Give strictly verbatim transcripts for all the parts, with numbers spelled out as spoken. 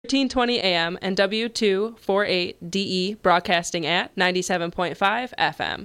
thirteen twenty A M and W two forty-eight D E broadcasting at ninety-seven point five F M.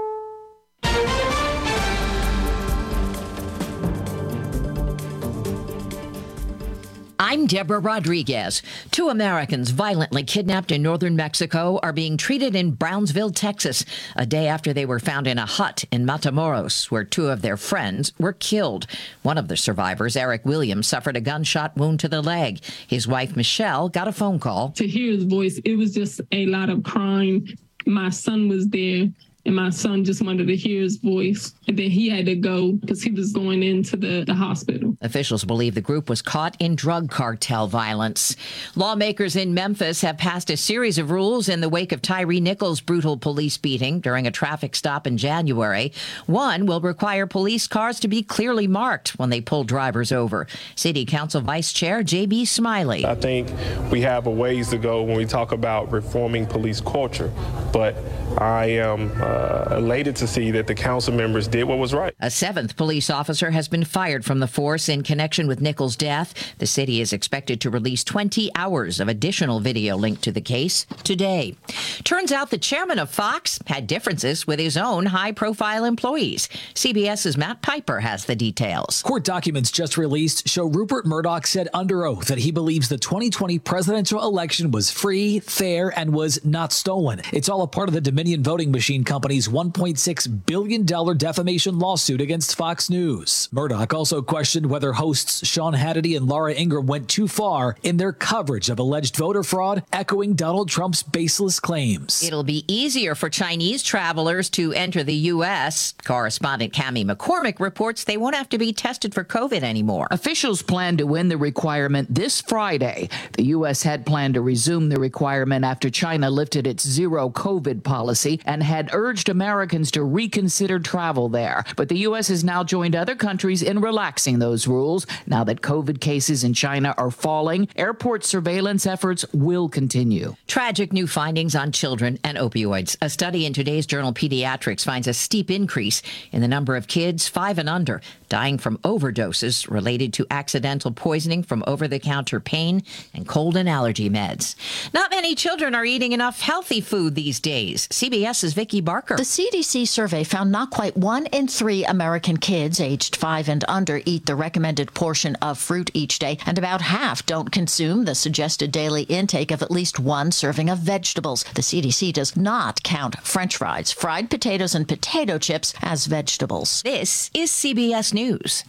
I'm Deborah Rodriguez. Two Americans violently kidnapped in northern Mexico are being treated in Brownsville, Texas, a day after they were found in a hut in Matamoros, where two of their friends were killed. One of the survivors, Eric Williams, suffered a gunshot wound to the leg. His wife, Michelle, got a phone call. To hear his voice, it was just a lot of crying. My son was there. And my son just wanted to hear his voice. And then he had to go because he was going into the, the hospital. Officials believe the group was caught in drug cartel violence. Lawmakers in Memphis have passed a series of rules in the wake of Tyree Nichols' brutal police beating during a traffic stop in January. One will require police cars to be clearly marked when they pull drivers over. City Council Vice Chair J B Smiley. I think we have a ways to go when we talk about reforming police culture, but I am uh, elated to see that the council members did what was right. A seventh police officer has been fired from the force in connection with Nichols' death. The city is expected to release twenty hours of additional video linked to the case today. Turns out the chairman of Fox had differences with his own high-profile employees. CBS's Matt Piper has the details. Court documents just released show Rupert Murdoch said under oath that he believes the twenty twenty presidential election was free, fair, and was not stolen. It's all a part of the Dominion Voting Machine Company's one point six billion dollars defamation lawsuit against Fox News. Murdoch also questioned whether hosts Sean Hannity and Laura Ingraham went too far in their coverage of alleged voter fraud, echoing Donald Trump's baseless claims. It'll be easier for Chinese travelers to enter the U S. Correspondent Cammie McCormick reports they won't have to be tested for COVID anymore. Officials plan to end the requirement this Friday. The U S had planned to resume the requirement after China lifted its zero COVID policy and had urged Americans to reconsider travel there. But the U S has now joined other countries in relaxing those rules. Now that COVID cases in China are falling, airport surveillance efforts will continue. Tragic new findings on children and opioids. A study in today's journal Pediatrics finds a steep increase in the number of kids five and under dying from overdoses related to accidental poisoning from over-the-counter pain and cold and allergy meds. Not many children are eating enough healthy food these days. CBS's Vicki Barker. The C D C survey found not quite one in three American kids aged five and under eat the recommended portion of fruit each day, and about half don't consume the suggested daily intake of at least one serving of vegetables. The C D C does not count French fries, fried potatoes, and potato chips as vegetables. This is C B S News.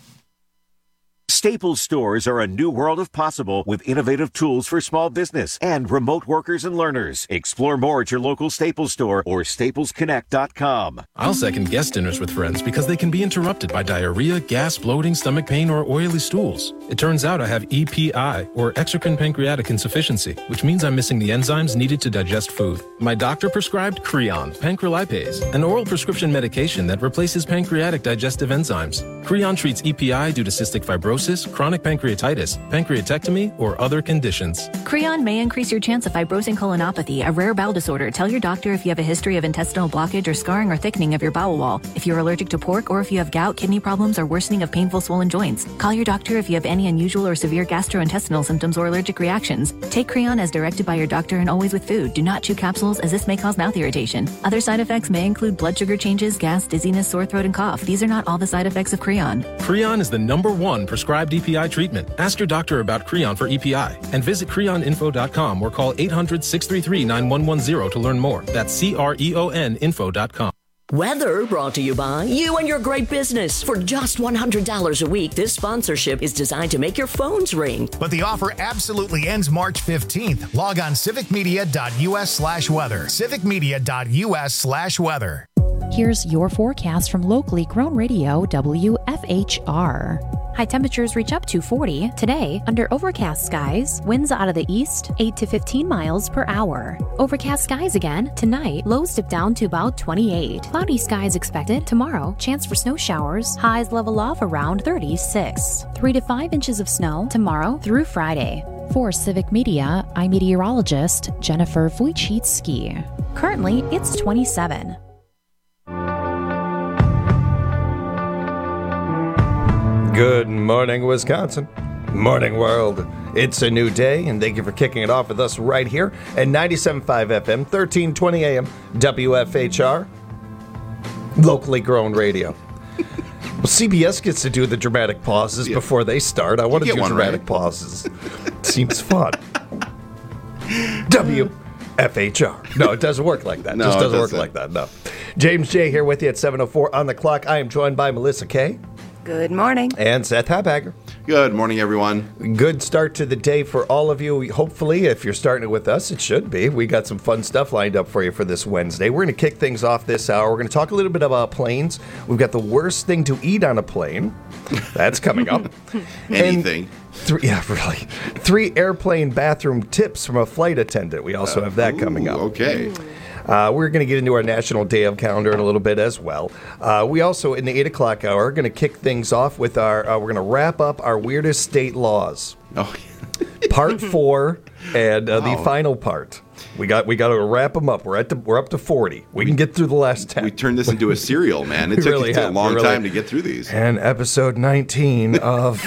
Staples stores are a new world of possible with innovative tools for small business and remote workers and learners. Explore more at your local Staples store or staples connect dot com. I'll second guest dinners with friends because they can be interrupted by diarrhea, gas, bloating, stomach pain, or oily stools. It turns out I have E P I, or exocrine pancreatic insufficiency, which means I'm missing the enzymes needed to digest food. My doctor prescribed Creon, pancrelipase, an oral prescription medication that replaces pancreatic digestive enzymes. Creon treats E P I due to cystic fibrosis, chronic pancreatitis, pancreatectomy, or other conditions. Creon may increase your chance of fibrosing colonopathy, a rare bowel disorder. Tell your doctor if you have a history of intestinal blockage or scarring or thickening of your bowel wall, if you're allergic to pork, or if you have gout, kidney problems, or worsening of painful swollen joints. Call your doctor if you have any unusual or severe gastrointestinal symptoms or allergic reactions. Take Creon as directed by your doctor and always with food. Do not chew capsules, as this may cause mouth irritation. Other side effects may include blood sugar changes, gas, dizziness, sore throat, and cough. These are not all the side effects of Creon. Creon is the number one prescribed E P I treatment. Ask your doctor about Creon for E P I and visit creon info dot com or call eight hundred, six three three, nine one one zero to learn more. That's C R E O N info dot com. Weather brought to you by you and your great business. For just one hundred dollars a week, this sponsorship is designed to make your phones ring. But the offer absolutely ends March fifteenth. Log on civicmedia.us slash weather. civicmedia.us slash weather. Here's your forecast from locally grown radio W F H R. High temperatures reach up to forty. Today, under overcast skies, winds out of the east, eight to fifteen miles per hour. Overcast skies again. Tonight, lows dip down to about twenty-eight. Cloudy skies expected. Tomorrow, chance for snow showers. Highs level off around thirty-six. three to five inches of snow tomorrow through Friday. For Civic Media, I'm meteorologist Jennifer Wojcicki. Currently, it's twenty-seven. Good morning, Wisconsin. Morning, world. It's a new day, and thank you for kicking it off with us right here at ninety-seven point five F M, thirteen twenty A M, W F H R, locally grown radio. Well, C B S gets to do the dramatic pauses yeah. before they start. I want to do dramatic right. pauses. Seems fun. W F H R. No, it doesn't work like that. No, just doesn't, doesn't work like that. No. James J. here with you at seven oh four on the clock. I am joined by Melissa Kay. Good morning. And Seth Habagger. Good morning, everyone. Good start to the day for all of you. Hopefully, if you're starting it with us, it should be. We got some fun stuff lined up for you for this Wednesday. We're going to kick things off this hour. We're going to talk a little bit about planes. We've got the worst thing to eat on a plane. That's coming up. Anything. Three, yeah, really. Three airplane bathroom tips from a flight attendant. We also uh, have that ooh, coming up. Okay. Uh, we're going to get into our National Day of Calendar in a little bit as well. Uh, we also, in the eight o'clock hour, are going to kick things off with our, uh, we're going to wrap up our weirdest state laws. Oh, Part four and uh, wow. the final part. We got we got to wrap them up. We're at the, we're up to forty. We, we can get through the last ten. We turned this into a serial, man. It took, really it took a long really time to get through these. And episode nineteen of...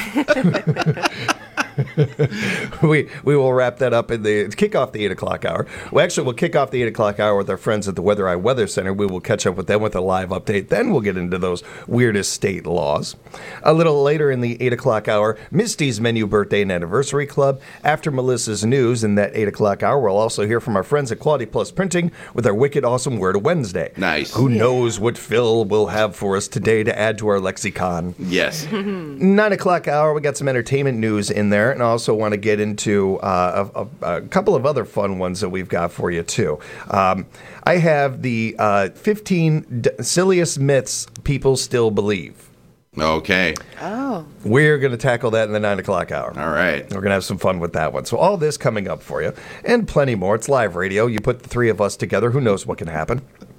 we we will wrap that up in the kick off the eight o'clock hour. Well, actually, we'll kick off the eight o'clock hour with our friends at the Weather Eye Weather Center. We will catch up with them with a live update. Then we'll get into those weirdest state laws. A little later in the eight o'clock hour, Misty's Menu Birthday and Anniversary Club. After Melissa's news in that eight o'clock hour, we'll also hear from our friends at Quality Plus Printing with our wicked awesome Word of Wednesday. Nice. Who yeah. knows what Phil will have for us today to add to our lexicon? Yes. Nine o'clock hour, we got some entertainment news in there. And I also want to get into uh, a, a, a couple of other fun ones that we've got for you, too. Um, I have the uh, fifteen d- silliest myths people still believe. Okay. Oh. We're going to tackle that in the nine o'clock hour. All right. We're going to have some fun with that one. So all this coming up for you, and plenty more. It's live radio. You put the three of us together, who knows what can happen.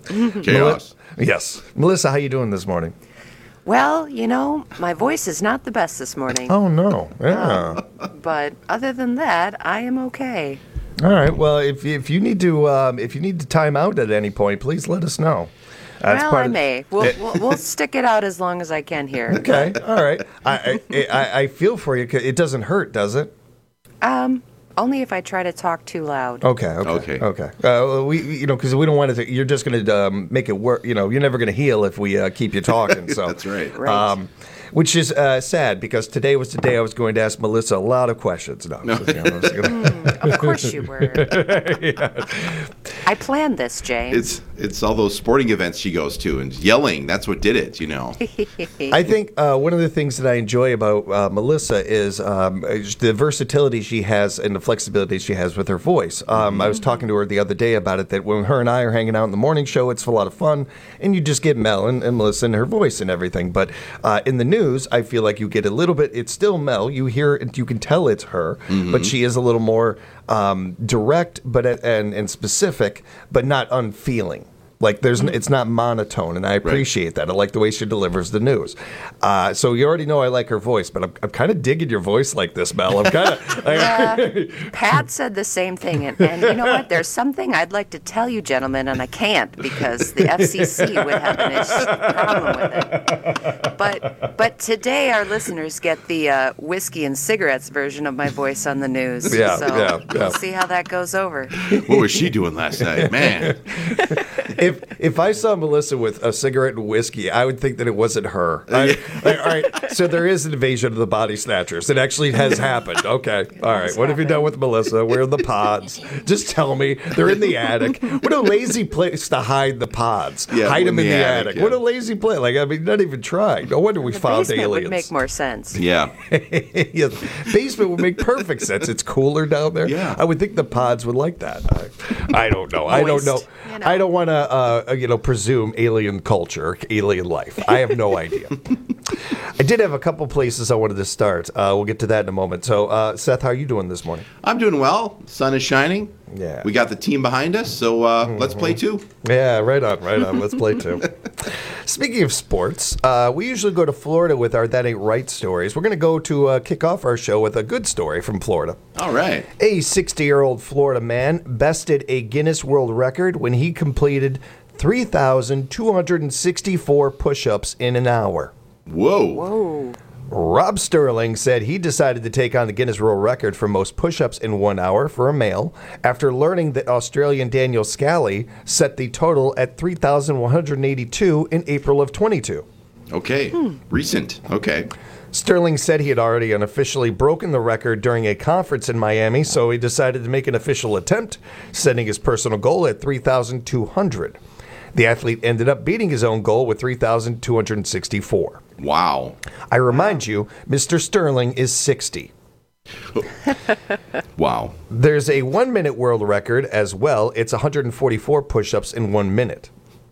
Chaos. Mel- yes. Melissa, how you doing this morning? Well, you know, my voice is not the best this morning. Oh, no. Yeah. Um, but other than that, I am okay. All right. Well, if if you need to um, if you need to time out at any point, please let us know. That's well, I of, may. We'll, it, we'll we'll stick it out as long as I can here. Okay. All right. I, I I feel for you. It doesn't hurt, does it? Um. Only if I try to talk too loud. Okay, okay, okay. okay. Uh, we, you know, because we don't want to. You're just going to um, make it work. You know, you're never going to heal if we uh, keep you talking. So that's right. Right. Um, which is uh, sad because today was the day I was going to ask Melissa a lot of questions. No, no. mm, of course you were. yeah. I planned this, James. It's it's all those sporting events she goes to and yelling. That's what did it, you know. I think uh, one of the things that I enjoy about uh, Melissa is um, the versatility she has and the flexibility she has with her voice. Um, mm-hmm. I was talking to her the other day about it, that when her and I are hanging out in the morning show, it's a lot of fun, and you just get Mel and, and Melissa and her voice and everything. But uh, in the news, I feel like you get a little bit, it's still Mel. You hear, you can tell it's her, mm-hmm. but she is a little more um, direct but and, and specific, but not unfeeling. Like there's, it's not monotone, and I appreciate right. that. I like the way she delivers the news. Uh, so you already know I like her voice, but I'm, I'm kind of digging your voice like this, Mel. I'm kind of. yeah, Pat said the same thing, and, and you know what? There's something I'd like to tell you, gentlemen, and I can't because the F C C would have an problem with it. But but today our listeners get the uh, whiskey and cigarettes version of my voice on the news. Yeah, so yeah, yeah. we'll see how that goes over. What was she doing last night, man? If if I saw Melissa with a cigarette and whiskey, I would think that it wasn't her. I, like, all right, so there is an invasion of the body snatchers. It actually has happened. Okay, all right. What have you done with Melissa? Where are the pods? Just tell me. They're in the attic. What a lazy place to hide the pods. Yeah, hide them in the, the attic. attic. Yeah. What a lazy place. Like, I mean, not even trying. No wonder we the found basement aliens. Would make more sense. Yeah. Yes, basement would make perfect sense. It's cooler down there. Yeah. I would think the pods would like that. I, I don't know. I don't know. You know. I don't want to, uh, you know, presume alien culture, alien life. I have no idea. I did have a couple places I wanted to start. Uh, we'll get to that in a moment. So, uh, Seth, how are you doing this morning? I'm doing well. Sun is shining. Yeah. We got the team behind us, so uh, mm-hmm. let's play two. Yeah, right on, right on. Let's play two. Speaking of sports, uh, we usually go to Florida with our That Ain't Right stories. We're going to go to uh, kick off our show with a good story from Florida. All right. A sixty-year-old Florida man bested a Guinness World Record when he completed three thousand two hundred sixty-four push-ups in an hour. Whoa. Whoa. Rob Sterling said he decided to take on the Guinness World Record for most push-ups in one hour for a male after learning that Australian Daniel Scally set the total at three thousand one hundred eighty-two in April of twenty-two. Okay, hmm. recent. Okay. Sterling said he had already unofficially broken the record during a conference in Miami, so he decided to make an official attempt, setting his personal goal at three thousand two hundred. The athlete ended up beating his own goal with three thousand two hundred sixty-four. Wow. I remind you, Mister Sterling is sixty. Wow. There's a one-minute world record as well. It's one hundred forty-four push-ups in one minute.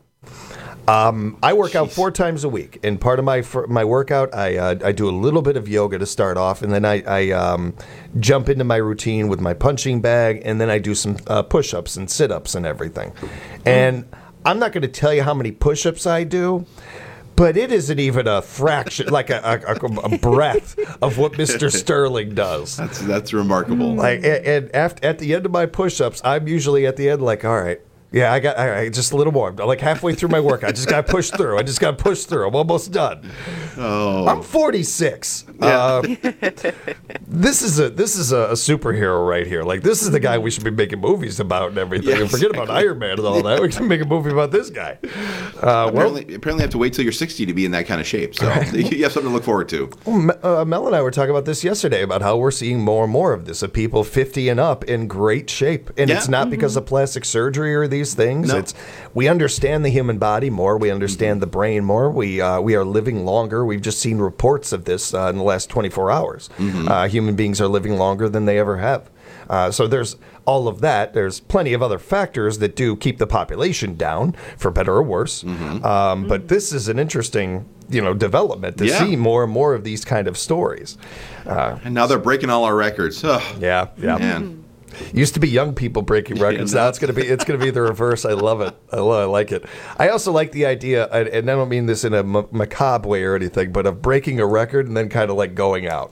Um, I work Jeez. out four times a week, and part of my my workout, I uh, I do a little bit of yoga to start off, and then I, I um, jump into my routine with my punching bag, and then I do some uh, push-ups and sit-ups and everything. And I'm not going to tell you how many push-ups I do, but it isn't even a fraction, like a, a, a breath of what Mister Sterling does. That's that's remarkable. Like, and, and after, at the end of my push-ups, I'm usually at the end like, all right. Yeah, I got all right, just a little more. I'm like halfway through my workout. I just got to push through. I just got to push through. I'm almost done. Oh, I'm forty-six. Yeah. Uh, this is a this is a, a superhero right here. Like this is the guy we should be making movies about and everything. Yeah, and forget exactly. about Iron Man and all that. We can make a movie about this guy. Uh, apparently, well, apparently, you have to wait till you're sixty to be in that kind of shape. So right. You have something to look forward to. Well, uh, Mel and I were talking about this yesterday about how we're seeing more and more of this of people fifty and up in great shape, and yeah. it's not mm-hmm. because of plastic surgery or these things. No. It's we understand the human body more. We understand mm-hmm. the brain more. We uh, we are living longer. We've just seen reports of this uh, in the last twenty-four hours. Mm-hmm. Uh, human beings are living longer than they ever have. Uh, so there's all of that. There's plenty of other factors that do keep the population down, for better or worse. Mm-hmm. Um, but this is an interesting, you know, development to yeah. see more and more of these kind of stories. Uh, and now they're breaking all our records. Ugh. Yeah, yeah. Man. Used to be young people breaking records. Yeah, no. Now it's gonna be it's gonna be the reverse. I love it. I love. I like it. I also like the idea, and I don't mean this in a m- macabre way or anything, but of breaking a record and then kind of like going out.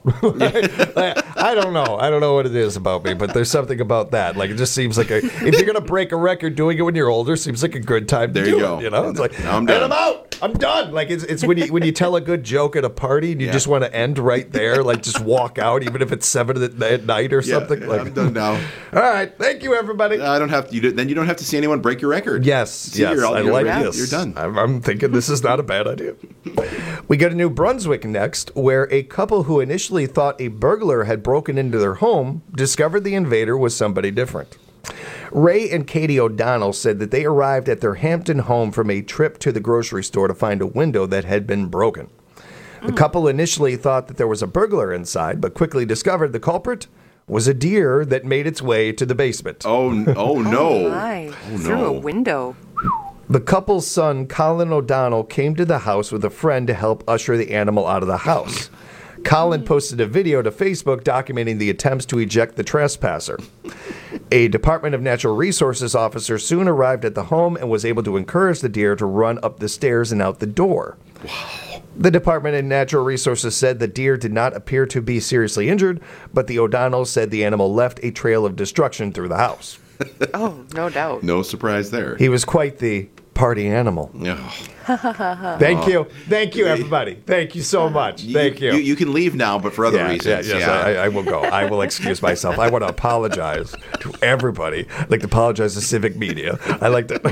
I don't know. I don't know what it is about me, but there's something about that. Like it just seems like a, if you're gonna break a record, doing it when you're older seems like a good time there to do you go. it. You know, it's like I'm and done. I'm out. I'm done. Like it's it's when you when you tell a good joke at a party and you yeah. just want to end right there, like just walk out, even if it's seven at night or yeah, something. Yeah, like I'm done now. All right. Thank you, everybody. I don't have to. You do, then you don't have to see anyone break your record. Yes, see, yes. You're all, I you're, like you're, this. You're done. I'm, I'm thinking this is not a bad idea. We go to New Brunswick next, where a couple who initially thought a burglar had broken into their home discovered the invader was somebody different. Ray and Katie O'Donnell said that they arrived at their Hampton home from a trip to the grocery store to find a window that had been broken. The couple initially thought that there was a burglar inside, but quickly discovered the culprit was a deer that made its way to the basement. Oh, oh no. Oh, my. Oh, Through no. a window. The couple's son, Colin O'Donnell, came to the house with a friend to help usher the animal out of the house. Colin posted a video to Facebook documenting the attempts to eject the trespasser. A Department of Natural Resources officer soon arrived at the home and was able to encourage the deer to run up the stairs and out the door. Wow. The Department of Natural Resources said the deer did not appear to be seriously injured, but the O'Donnells said the animal left a trail of destruction through the house. Oh, no doubt. No surprise there. He was quite the party animal. Oh. Thank you. Thank you, everybody. Thank you so much. Thank you. You, you can leave now, but for other yeah, reasons. Yeah, yes, yeah. I, I will go. I will excuse myself. I want to apologize to everybody. I'd like to apologize to Civic Media. I like to.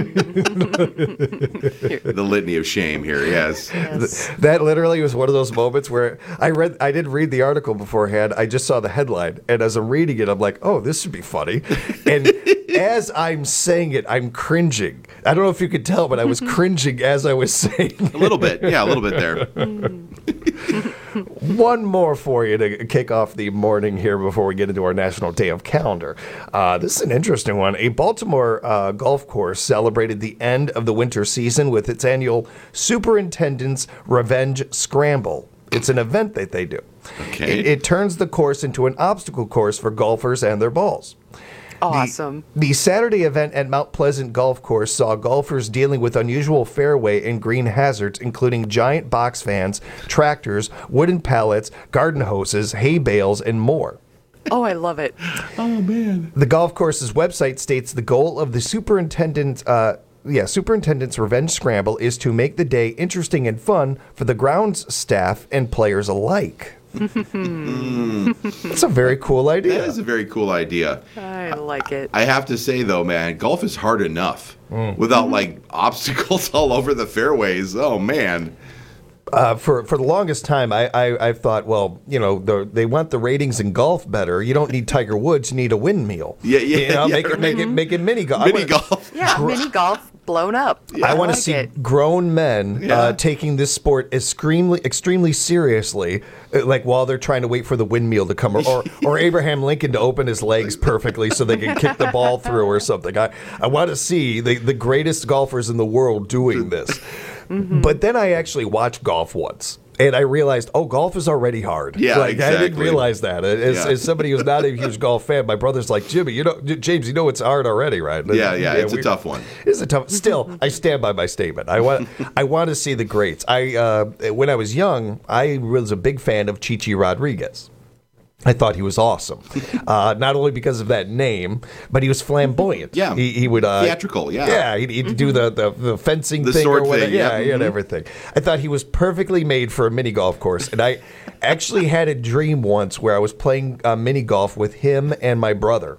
The litany of shame here, yes. yes. That literally was one of those moments where I read. I didn't read the article beforehand. I just saw the headline, and as I'm reading it, I'm like, "Oh, this should be funny." And as I'm saying it, I'm cringing. I don't know if you could tell, but I was cringing as I was saying it. A little bit. Yeah, a little bit there. One more for you to kick off the morning here before we get into our National Day of Calendar. Uh, this is an interesting one. A Baltimore uh, golf course celebrated the end of the winter season with its annual Superintendent's Revenge Scramble. It's an event that they do. Okay. It, it turns the course into an obstacle course for golfers and their balls. Awesome. The, the Saturday event at Mount Pleasant Golf Course saw golfers dealing with unusual fairway and green hazards, including giant box fans, tractors, wooden pallets, garden hoses, hay bales, and more. Oh, I love it. Oh, man. The golf course's website states the goal of the superintendent uh, yeah, superintendent's revenge scramble is to make the day interesting and fun for the grounds staff and players alike. That's a very cool idea. That is a very cool idea. I like it. I have to say, though, man, golf is hard enough Mm. without, like, obstacles all over the fairways. Oh, man. Uh, for for the longest time, I, I I've thought, well, you know, the, they want the ratings in golf better. You don't need Tiger Woods; you need a windmill. Yeah, yeah, You know, yeah, make it make it make it mini golf. Mini golf. Yeah, mini golf blown up. I want like to see it. grown men Yeah. uh, taking this sport extremely, extremely seriously, uh, like while they're trying to wait for the windmill to come, or, or, or Abraham Lincoln to open his legs perfectly so they can kick the ball through or something. I, I want to see the, the greatest golfers in the world doing this. Mm-hmm. But then I actually watched golf once. And I realized, oh, golf is already hard. Yeah, like, I didn't exactly. realize that. As, Yeah. as somebody who's not a huge golf fan, my brother's like, Jimmy, you know, James, you know it's hard already, right? Yeah, yeah, it's a we- tough one. It's a tough. Still, I stand by my statement. I want, I want to see the greats. I, uh, when I was young, I was a big fan of Chichi Rodriguez. I thought he was awesome, uh, not only because of that name, but he was flamboyant. Yeah, he, he would uh, theatrical. Yeah, yeah, he'd, he'd do the, the, the fencing The thing sword or whatever. thing, Yeah, yeah. he had Mhm. everything. I thought he was perfectly made for a mini golf course, and I actually had a dream once where I was playing uh, mini golf with him and my brother.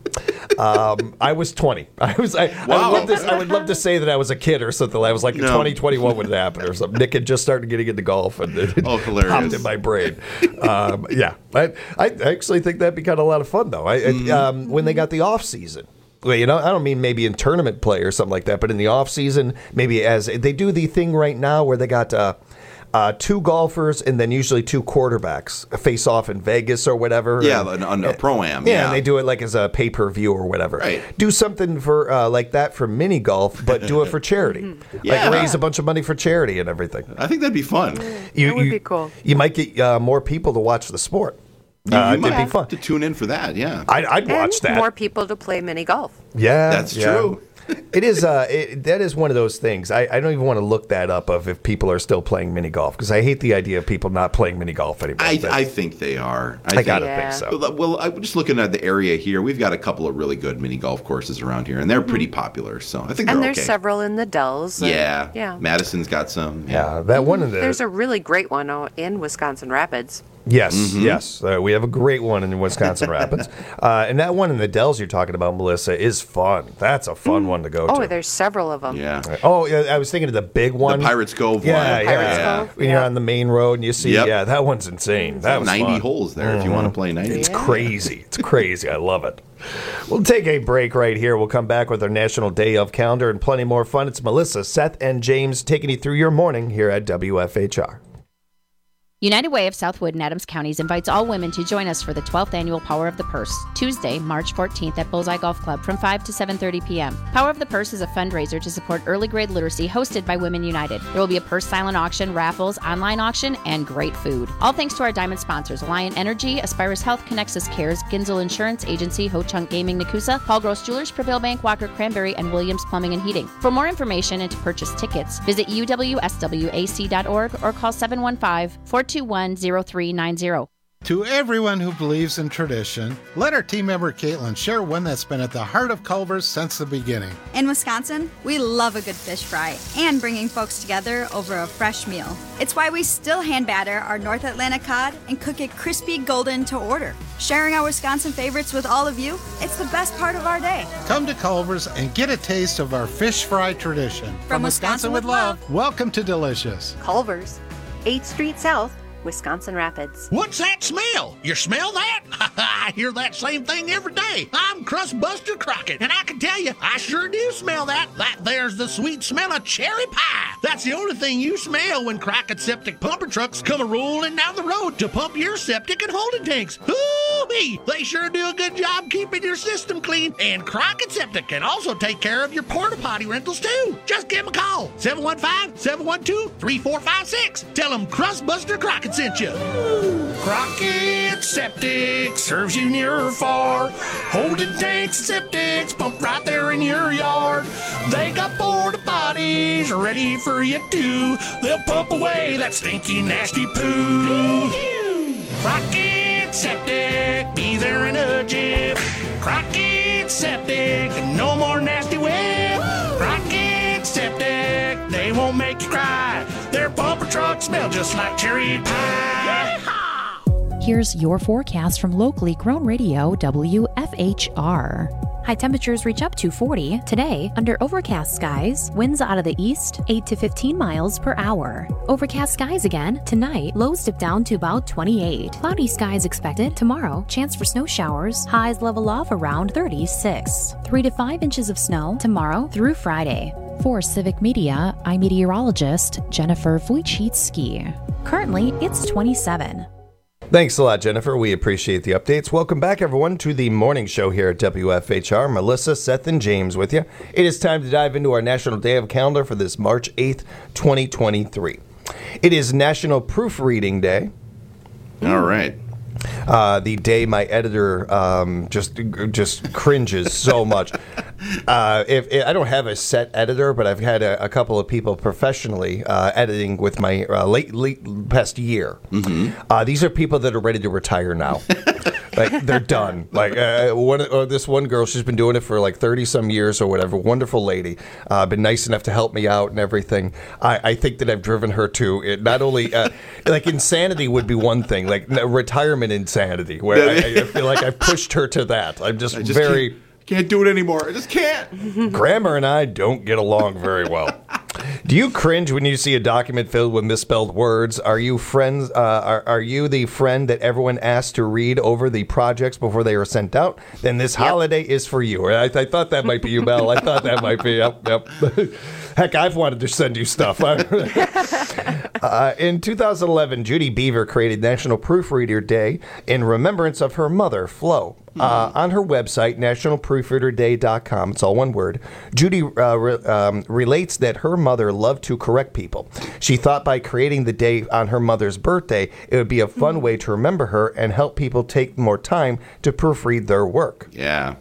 Um, I was twenty. I was. I, I, Wow. would love to, I would love to say that I was a kid or something. I was like No. twenty, twenty-one when it happened or something. Nick had just started getting into golf, and it Oh, hilarious. popped in my brain. Um, yeah, I, I actually think that'd be kind of a lot of fun, though. I, Mm-hmm. I, um, when they got the off season. Well, you know, I don't mean maybe in tournament play or something like that, but in the off season, maybe as they do the thing right now where they got uh, uh, two golfers and then usually two quarterbacks face off in Vegas or whatever. Yeah, and, on a pro-am. Yeah, Yeah, and they do it like as a pay per view or whatever. Right. Do something for uh, like that for mini golf, but do it for charity. Yeah. Like raise a bunch of money for charity and everything. I think that'd be fun. You, That would you- be cool. You might get uh, more people to watch the sport. You, Uh, you it'd might be have fun. to tune in for that. Yeah, I'd, I'd watch and that. more people to play mini golf. Yeah, That's yeah. true. It is. Uh, it, that is one of those things. I, I don't even want to look that up of if people are still playing mini golf because I hate the idea of people not playing mini golf anymore. I, But I think they are. I, think, gotta Yeah. think so. Well, well, I'm just looking at the area here. We've got a couple of really good mini golf courses around here, and they're pretty popular. So I think they're And there's okay. several in the Dells. and- Yeah, Yeah. Madison's got some. Yeah, that one of the. There's a really great one out in Wisconsin Rapids. Yes, Mm-hmm. yes. Uh, we have a great one in Wisconsin Rapids. Uh, and that one in the Dells you're talking about, Melissa, is fun. That's a fun one to go Oh, to. there's several of them. Yeah. Oh, yeah, I was thinking of the big one. The Pirates Cove yeah, one. yeah. Pirates Yeah. Cove. When you're on the main road and you see, Yep. yeah, that one's insane. That was ninety fun. holes there if you want to play ninety. It's Yeah. crazy. It's crazy. I love it. We'll take a break right here. We'll come back with our National Day of calendar and plenty more fun. It's Melissa, Seth, and James taking you through your morning here at W F H R. United Way of Southwood and Adams Counties invites all women to join us for the twelfth annual Power of the Purse, Tuesday, March fourteenth at Bullseye Golf Club from five to seven thirty p.m. Power of the Purse is a fundraiser to support early grade literacy hosted by Women United. There will be a purse silent auction, raffles, online auction, and great food. All thanks to our diamond sponsors, Alliant Energy, Aspirus Health, Connexus Cares, Ginzel Insurance Agency, Ho Chunk Gaming Nakusa, Paul Gross Jewelers, Prevail Bank, Walker Cranberry, and Williams Plumbing and Heating. For more information and to purchase tickets, visit u w s w a c dot org or call seven one five, four two one, zero three nine zero. To everyone who believes in tradition, let our team member Caitlin share one that's been at the heart of Culver's since the beginning. In Wisconsin, we love a good fish fry and bringing folks together over a fresh meal. It's why we still hand batter our North Atlantic cod and cook it crispy golden to order. Sharing our Wisconsin favorites with all of you, it's the best part of our day. Come to Culver's and get a taste of our fish fry tradition. From Wisconsin with love. Welcome to Delicious. Culver's, eighth Street South, Wisconsin Rapids. What's that smell? You smell that? I hear that same thing every day. I'm Crustbuster Crockett, and I can tell you, I sure do smell that. That there's the sweet smell of cherry pie. That's the only thing you smell when Crockett septic pumper trucks come a rolling down the road to pump your septic and holding tanks. Hoo-wee! They sure do a good job keeping your system clean. And Crockett Septic can also take care of your porta potty rentals too. Just give them a call. seven one five, seven one two, three four five six. Tell them Crustbuster Crockett sent you. Crockett Septic serves you near or far. Holding tanks and septics pumped right there in your yard. They got porta potties ready for you too. They'll pump away that stinky, nasty poo. Crockett Septic, be there in a jiff. Crockett Septic, no more nasty web. Crockett like septic, they won't make you cry. Their bumper trucks smell just like cherry pie. Here's your forecast from locally grown radio W F H R. High temperatures reach up to forty. Today, under overcast skies, winds out of the east, eight to fifteen miles per hour. Overcast skies again. Tonight, lows dip down to about twenty-eight. Cloudy skies expected. Tomorrow, chance for snow showers. Highs level off around thirty-six. three to five inches of snow tomorrow through Friday. For Civic Media, I'm meteorologist Jennifer Wojcicki. Currently, it's twenty-seven. Thanks a lot, Jennifer. We appreciate the updates. Welcome back, everyone, to the morning show here at W F H R. Melissa, Seth, and James with you. It is time to dive into our National Day of Calendar for this March eighth, twenty twenty-three. It is National Proofreading Day. All right. Uh, the day my editor um, just just cringes so much. Uh, if, if I don't have a set editor, but I've had a, a couple of people professionally uh, editing with my uh, late, late past year. Mm-hmm. Uh, these are people that are ready to retire now. Like, they're done. Like uh, one, or this one girl, she's been doing it for like thirty some years or whatever. Wonderful lady, uh, been nice enough to help me out and everything. I, I think that I've driven her to it. Not only uh, like insanity would be one thing, like retirement insanity, where I, I feel like I've pushed her to that. I'm just, I just very. Can't, can't do it anymore. I just can't. Grammar and I don't get along very well. Do you cringe when you see a document filled with misspelled words? Are you friends? Uh, are, are you the friend that everyone asks to read over the projects before they are sent out? Then this yep. holiday is for you. I, I thought that might be you, Mel. I thought that might be. Yep, yep. Heck, I've wanted to send you stuff. uh, in two thousand eleven, Judy Beaver created National Proofreader Day in remembrance of her mother, Flo. Uh, on her website, national proofreader day dot com, it's all one word, Judy uh, re- um, relates that her mother loved to correct people. She thought by creating the day on her mother's birthday, it would be a fun way to remember her and help people take more time to proofread their work. Yeah.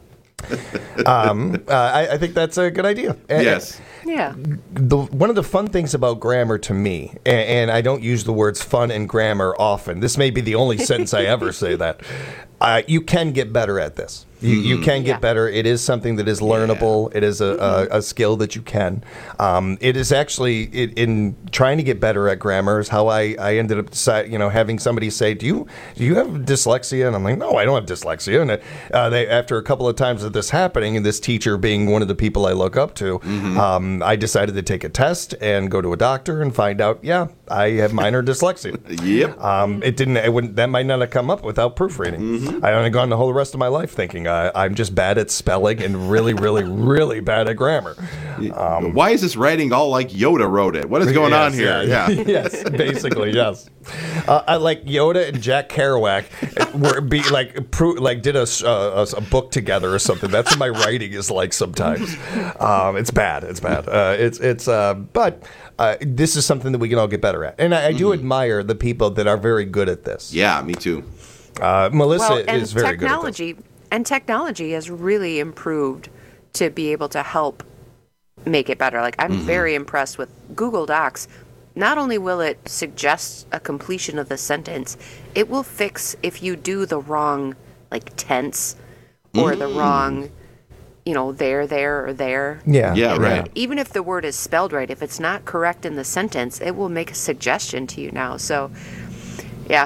um, uh, I, I think that's a good idea. And, yes. Yeah. The, one of the fun things about grammar to me, and, and I don't use the words fun and grammar often. This may be the only sentence I ever say that. Uh, you can get better at this. You, you can get yeah. better. It is something that is learnable. Yeah. It is a, mm-hmm. a, a skill that you can. Um, it is actually, it, in trying to get better at grammar is how I, I ended up decide, you know, having somebody say, do you do you have dyslexia? And I'm like, no, I don't have dyslexia. And uh, they, after a couple of times of this happening, and this teacher being one of the people I look up to, mm-hmm. um, I decided to take a test and go to a doctor and find out, yeah, I have minor dyslexia. Yep. Um, it didn't, it wouldn't, that might not have come up without proofreading. Mm-hmm. I only gone the whole rest of my life thinking, Uh, I'm just bad at spelling and really, really, really bad at grammar. Um, Why is this writing all like Yoda wrote it? What is going yes, on here? Yeah. yeah. yes, basically, yes. Uh, I like Yoda and Jack Kerouac were be like pro- like did a, uh, a book together or something. That's what my writing is like sometimes. Um, it's bad. It's bad. Uh, it's it's. Uh, but uh, this is something that we can all get better at, and I, I do mm-hmm. admire the people that are very good at this. Yeah, me too. Uh, Melissa well, is very technology, good at this. And technology has really improved to be able to help make it better. Like, I'm mm-hmm. very impressed with Google Docs. Not only will it suggest a completion of the sentence, it will fix if you do the wrong, like, tense or mm. the wrong, you know, there, there, or there. Yeah, yeah, and right. Even if the word is spelled right, if it's not correct in the sentence, it will make a suggestion to you now. So, yeah.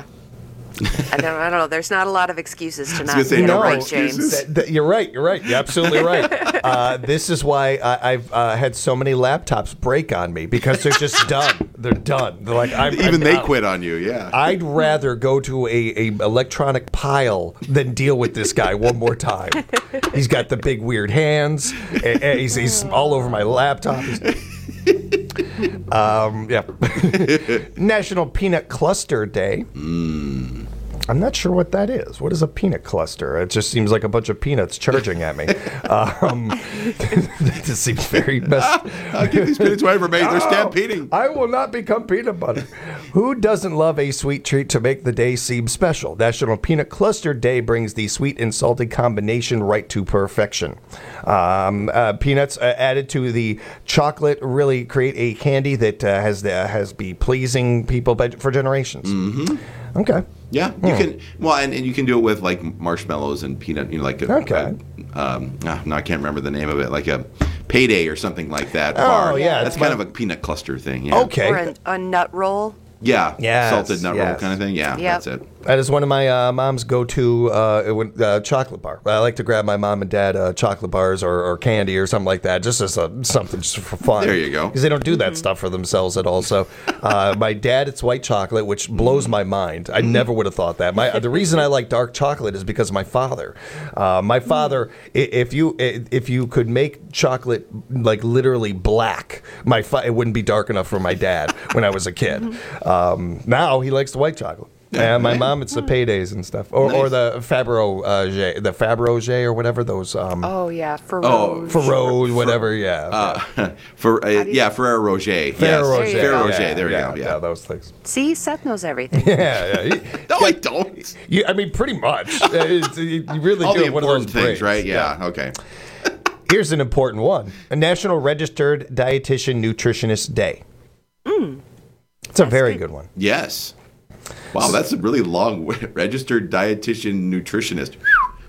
I don't, I don't know. There's not a lot of excuses to not say, get no, it right, James. Th- th- you're right. You're right. You're absolutely right. Uh, this is why I, I've uh, had so many laptops break on me, because they're just done. They're done. They're like I'm, even I'm they out. quit on you. Yeah. I'd rather go to a, a electronic pile than deal with this guy one more time. He's got the big weird hands. And, and he's, he's all over my laptop. um, yeah. National Peanut Cluster Day. Mm. I'm not sure what that is. What is a peanut cluster? It just seems like a bunch of peanuts charging at me. Um, that just seems very messed. I'll give these peanuts whatever made. They're stampeding. I will not become peanut butter. Who doesn't love a sweet treat to make the day seem special? National Peanut Cluster Day brings the sweet and salty combination right to perfection. Um, uh, peanuts uh, added to the chocolate really create a candy that uh, has the, has be pleasing people by, for generations. Mm-hmm. Okay. Yeah, you Hmm. can. Well, and, and you can do it with like marshmallows and peanut. You know, like a, Okay. a, um, ah, no, I can't remember the name of it. Like a Payday or something like that. Oh, bar. yeah, that's it's kind my- of a peanut cluster thing. Yeah. Okay. Or an, a nut roll. Yeah. Yes, Salted nut roll yes. kind of thing. Yeah, Yep. that's it. That is one of my uh, mom's go-to uh, when- uh, chocolate bar. I like to grab my mom and dad uh, chocolate bars or, or candy or something like that, just as a, something just for fun. There you go. Because they don't do that stuff for themselves at all. So, uh, my dad, it's white chocolate, which blows my mind. I never would have thought that. My the reason I like dark chocolate is because of my father. Uh, my father, i- if you i- if you could make chocolate like literally black, my fa- it wouldn't be dark enough for my dad when I was a kid. Um, now he likes the white chocolate. And my mom, it's the Paydays and stuff, or, or the Fabro, uh, J, the Fabroger or whatever those. Um, Oh yeah, for Oh, Ferrero, whatever, yeah. Uh, for uh, yeah, Ferrero Rocher. Yes. Ferrero Rocher. Ferrero yeah, Rocher. There yeah, you go. Yeah. those things. See, Seth knows everything. Yeah, yeah. He- No, I don't. you, I mean, pretty much. Uh, it's- you you really All do the have one of those important things, brains. right? Yeah. Okay. Here's an important one: a National Registered Dietitian Nutritionist Day. Mm. It's a very good one. Yes. Wow, that's a really long way. Registered dietitian nutritionist.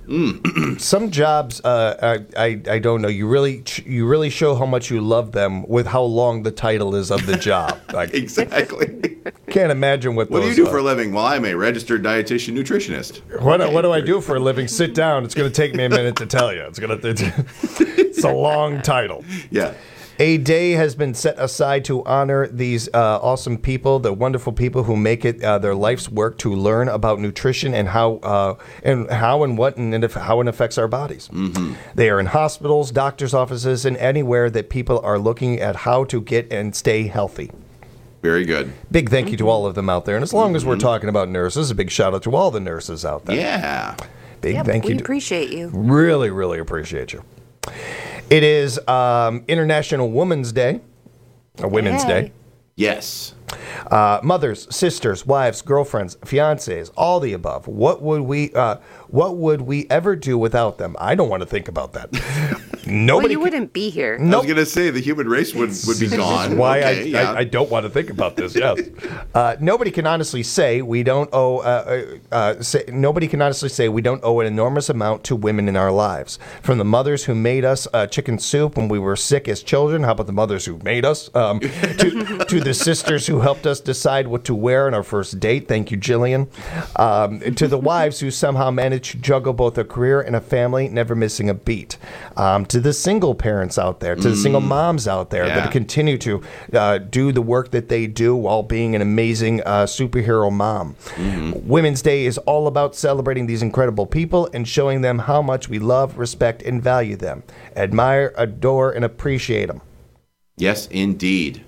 Mm. Some jobs, uh, I, I I don't know. You really you really show how much you love them with how long the title is of the job. Like, Exactly. can't imagine what. What do those you do are. for a living? Well, I'm a registered dietitian nutritionist. What, what do I do for a living? Sit down. It's going to take me a minute to tell you. It's going to. It's a long title. Yeah. A day has been set aside to honor these uh, awesome people, the wonderful people who make it uh, their life's work to learn about nutrition and how uh, and how and what and if, how it affects our bodies. Mm-hmm. They are in hospitals, doctors' offices, and anywhere that people are looking at how to get and stay healthy. Very good. Big thank you to all of them out there. And as long as we're talking about nurses, a big shout out to all the nurses out there. Yeah. Big Yep, thank we you. to- appreciate you. Really, really appreciate you. It is um, International Women's Day, or Women's Hey. Day. Yes. Uh, mothers, sisters, wives, girlfriends, fiancés, all the above. What would we? Uh, what would we ever do without them? I don't want to think about that. Well, Nobody. you wouldn't be here. I was going to say the human race would, would be This gone. is why okay, I, yeah. I, I don't want to think about this. Yes, uh, nobody can honestly say we don't owe. Uh, uh, uh, say, nobody can honestly say we don't owe an enormous amount to women in our lives. From the mothers who made us uh, chicken soup when we were sick as children. How about the mothers who made us? Um, to, to the sisters who helped us decide what to wear on our first date. Thank you, Jillian. Um, to the wives who somehow managed to juggle both a career and a family, never missing a beat. Um, to the single parents out there, to the single moms out there Yeah. that continue to uh, do the work that they do while being an amazing uh, superhero mom. Mm-hmm. Women's Day is all about celebrating these incredible people and showing them how much we love, respect, and value them. Admire, adore, and appreciate them. Yes, indeed.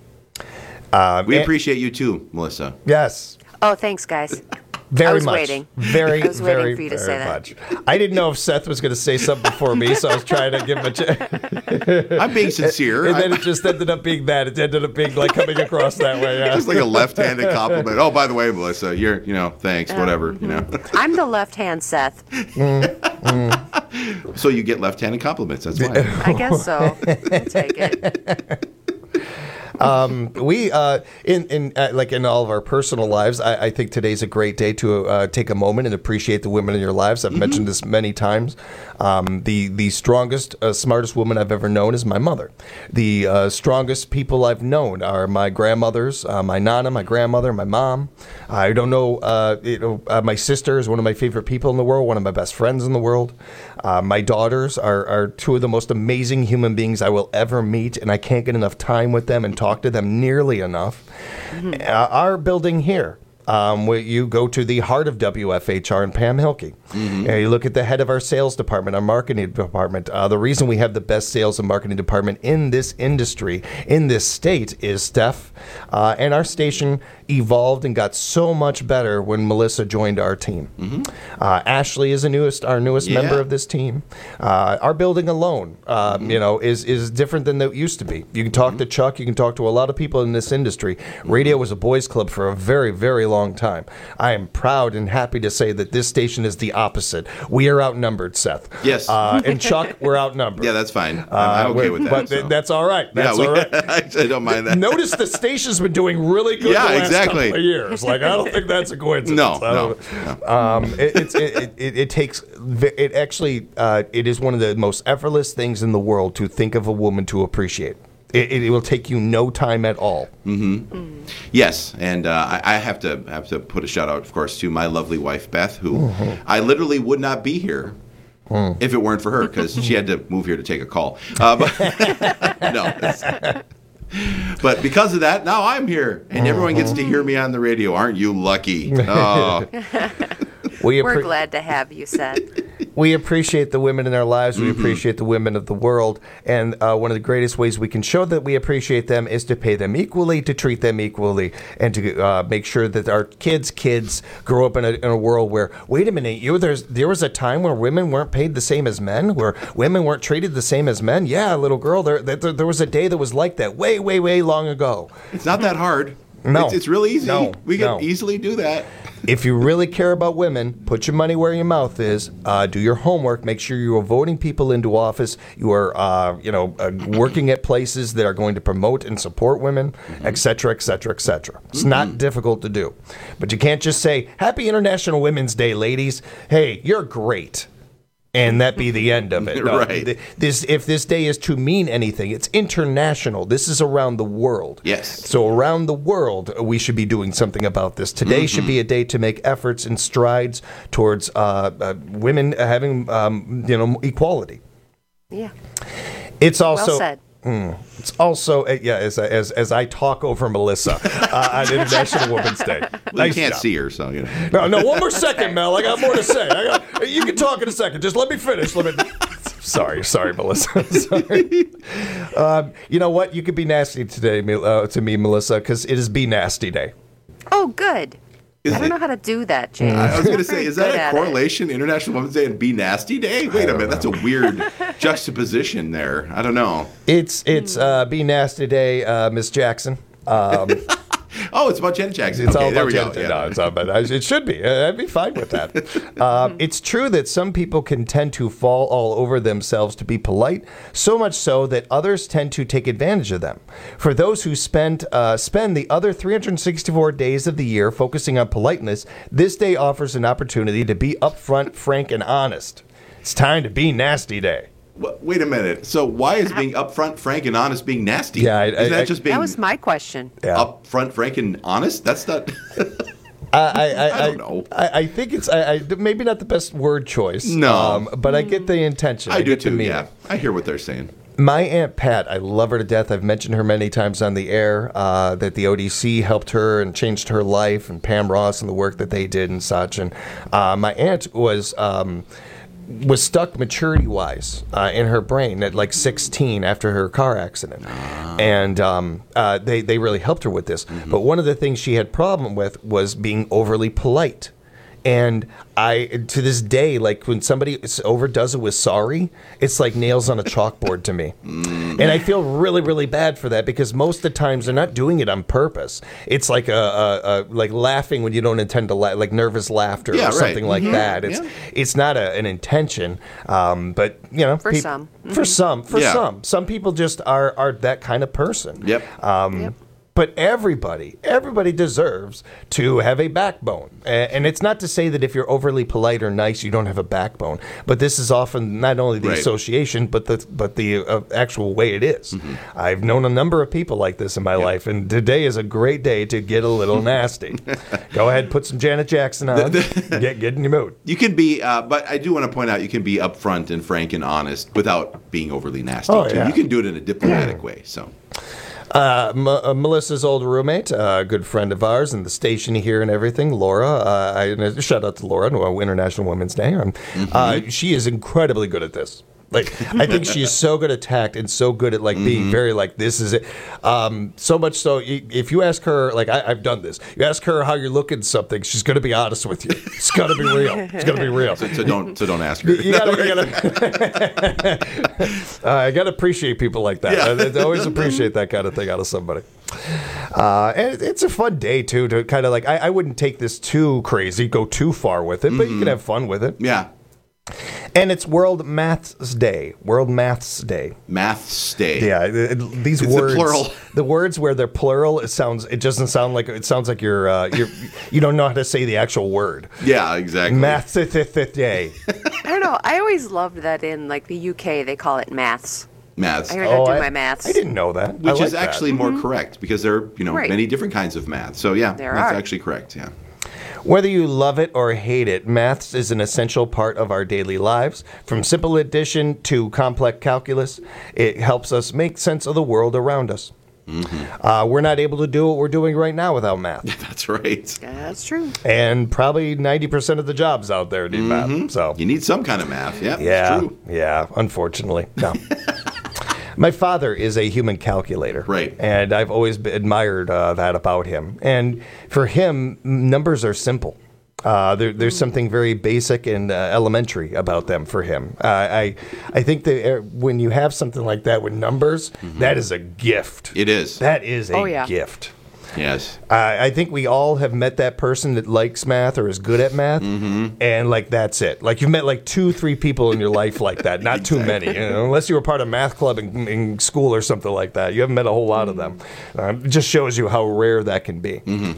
Um, We and- appreciate you too, Melissa. Yes. Oh, thanks, guys. Very I was much. waiting. Very, I was waiting very, for you to very say that. much. I didn't know if Seth was going to say something before me, so I was trying to give him a chance. I'm being sincere. And then I- it just ended up being that. It ended up being like coming across that way. Yeah. Just like a left-handed compliment. Oh, by the way, Melissa, you're, you know, thanks, Uh, whatever, you know. I'm the left hand Seth. So you get left-handed compliments. That's why. I guess so. I'll take it. Um, we uh, in in uh, like in all of our personal lives, I, I think today's a great day to uh, take a moment and appreciate the women in your lives. I've mentioned this many times. Um, the the strongest, uh, smartest woman I've ever known is my mother. The uh, strongest people I've known are my grandmothers, uh, my nana, my grandmother, my mom. I don't know. Uh, you know, uh, my sister is one of my favorite people in the world. One of my best friends in the world. Uh, my daughters are, are two of the most amazing human beings I will ever meet, and I can't get enough time with them and talk to them nearly enough. Uh, our building here, um, where you go to the heart of W F H R in Pam Hilke. Mm-hmm. Uh, you look at the head of our sales department, our marketing department. Uh, the reason we have the best sales and marketing department in this industry, in this state, is Steph. Uh, and our station evolved and got so much better when Melissa joined our team. Mm-hmm. Uh, Ashley is the newest, our newest Yeah. member of this team. Uh, our building alone, um, Mm-hmm. you know, is is different than it used to be. You can talk to Chuck. You can talk to a lot of people in this industry. Mm-hmm. Radio was a boys' club for a very, very long time. I am proud and happy to say that this station is the opposite. We are outnumbered, Seth. Yes. Uh, and Chuck, we're outnumbered. Yeah, that's fine. I'm, I'm Uh, okay we're- with that. But so. that's all right. That's yeah, we, all right. I don't mind that. Notice the station's been doing really good Yeah, the last exactly. couple of years. Like, I don't think that's a coincidence. No, I no. don't- Um, it, it's, it, it, it takes, it actually, uh, it is one of the most effortless things in the world to think of a woman to appreciate. It, it, it will take you no time at all. Mm-hmm. Yes, and uh, I, I have to have to put a shout out, of course, to my lovely wife Beth, who Mm-hmm. I literally would not be here Mm. if it weren't for her, because she had to move here to take a call. Uh, but, no, it's- but because of that, now I'm here, and everyone gets to hear me on the radio. Aren't you lucky? Oh. We We're appre- glad to have you, Seth. We appreciate the women in our lives. We Mm-hmm. appreciate the women of the world. And uh, one of the greatest ways we can show that we appreciate them is to pay them equally, to treat them equally, and to uh, make sure that our kids' kids grow up in a, in a world where, wait a minute, you there's there was a time where women weren't paid the same as men, where women weren't treated the same as men. Yeah, little girl, there, there, there was a day that was like that way, way, way long ago. It's not that hard. No. It's, it's really easy. No, we can no. easily do that. If you really care about women, put your money where your mouth is. Uh, do your homework. Make sure you are voting people into office. You are, uh, you know, uh, working at places that are going to promote and support women, et cetera, et cetera, et cetera. It's not difficult to do, but you can't just say "Happy International Women's Day, ladies." Hey, you're great. And that be the end of it. No, Right. th- This, if this day is to mean anything, it's international. This is around the world. Yes. So around the world, we should be doing something about this. Today should be a day to make efforts and strides towards uh, uh, women having, um, you know, equality. Yeah. It's also. Well said. Mm, it's also uh, yeah. As, I- as as I talk over Melissa uh, on International Women's Day. Well, you Nice can't job. see her, so you know. No, no, one more second, Mel. I got more to say. I got, you can talk in a second. Just let me finish. Let me. Sorry, sorry, Melissa. Sorry. Um, you know what? You could be nasty today, Mel- uh, to me, Melissa, because it is Be Nasty Day. Oh, good. Is I don't it- know how to do that, James. I was going to I'm very say, is that good a at it. correlation? International Women's Day and Be Nasty Day? Wait a minute, that's a weird juxtaposition there. I don't know. It's it's uh, Be Nasty Day, uh, Miss Jackson. Um, Oh, it's about Janet Jackson. It's okay, all there about we go. Janet. Yeah. No, it's all about. It should be. I'd be fine with that. Um, it's true that some people can tend to fall all over themselves to be polite, so much so that others tend to take advantage of them. For those who spend uh, spend the other three hundred sixty-four days of the year focusing on politeness, this day offers an opportunity to be upfront, frank, and honest. It's time to Be Nasty Day. Wha- Wait a minute. So why is being upfront, frank, and honest being nasty? Yeah, I- Isn't I- that I- just being That was my question. upfront, frank, and honest? That's not. I, I, I, I don't know. I, I think it's I, I, maybe not the best word choice. No. um, but I get the intention. I do get the too. meaning. Yeah, I hear what they're saying. My Aunt Pat, I love her to death. I've mentioned her many times on the air, uh, that the O D C helped her and changed her life, and Pam Ross and the work that they did and such. And uh, my aunt was um, was stuck maturity-wise uh, in her brain at like sixteen after her car accident. And um, uh, they, they really helped her with this. But one of the things she had problem with was being overly polite. And I, to this day, like when somebody overdoes it with sorry, it's like nails on a chalkboard to me. And I feel really, really bad for that because most of the times they're not doing it on purpose. It's like a, a, a like laughing when you don't intend to laugh, like nervous laughter Yeah, or right. something like Mhm. that. It's Yeah. it's not a, an intention, um, but you know, For peop- some. for Mhm. some, for Yeah. some, some people just are are that kind of person. Yep. Um, Yep. But everybody, everybody deserves to have a backbone. A- And it's not to say that if you're overly polite or nice, you don't have a backbone. But this is often not only the Right. association, but the but the uh, actual way it is. I've known a number of people like this in my life, and today is a great day to get a little nasty. Go ahead, put some Janet Jackson on, get get in your mood. You can be, uh, but I do want to point out, you can be upfront and frank and honest without being overly nasty. Oh, too. yeah. You can do it in a diplomatic way. So. Uh, M- uh, Melissa's old roommate, a good friend of ours, and the station here and everything, Laura. Uh, I, and a shout out to Laura on International Women's Day. Um, uh, she is incredibly good at this. Like, I think she is so good at tact and so good at like being very like, this is it. Um, so much so, y- if you ask her, like I, I've done this, you ask her how you're looking at something, she's going to be honest with you. It's got to be real. It's got to be real. So, so don't so don't ask her. You gotta, you gotta, uh, I gotta appreciate people like that. Yeah. I, I always appreciate that kind of thing out of somebody. Uh, and it- it's a fun day too to kind of like. I, I wouldn't take this too crazy, go too far with it, but you can have fun with it. Yeah. And it's World Maths Day. World Maths Day. Maths Day. Yeah, it, it, these it's words. The plural. The words where they're plural, it sounds. It doesn't sound like it sounds like you're. Uh, you're you don't know how to say the actual word. Yeah, exactly. Maths Day. I don't know. I always loved that in like the U K they call it maths. Maths. I heard oh, I do I, my maths. I didn't know that. Which like is actually that. more mm-hmm. correct because there are you know right. many different kinds of math. So yeah, there that's are. actually correct. Yeah. Whether you love it or hate it, maths is an essential part of our daily lives. From simple addition to complex calculus, it helps us make sense of the world around us. Mm-hmm. Uh, we're not able to do what we're doing right now without math. That's right. Yeah, that's true. And probably ninety percent of the jobs out there need mm-hmm. math. So you need some kind of math. Yep, yeah. That's true. Yeah. Unfortunately, no. My father is a human calculator. Right. And I've always been, admired uh, that about him. And for him, numbers are simple. Uh, there, there's something very basic and uh, elementary about them for him. Uh, I I think that uh, when you have something like that with numbers, mm-hmm. that is a gift. It is. That is a oh, yeah. gift. Yes. Uh, I think we all have met that person that likes math or is good at math, mm-hmm. and like that's it. Like you've met like two, three people in your life like that. Not exactly. too many, you know, unless you were part of math club in, in school or something like that. You haven't met a whole lot mm-hmm. of them. Uh, it just shows you how rare that can be. Mm-hmm.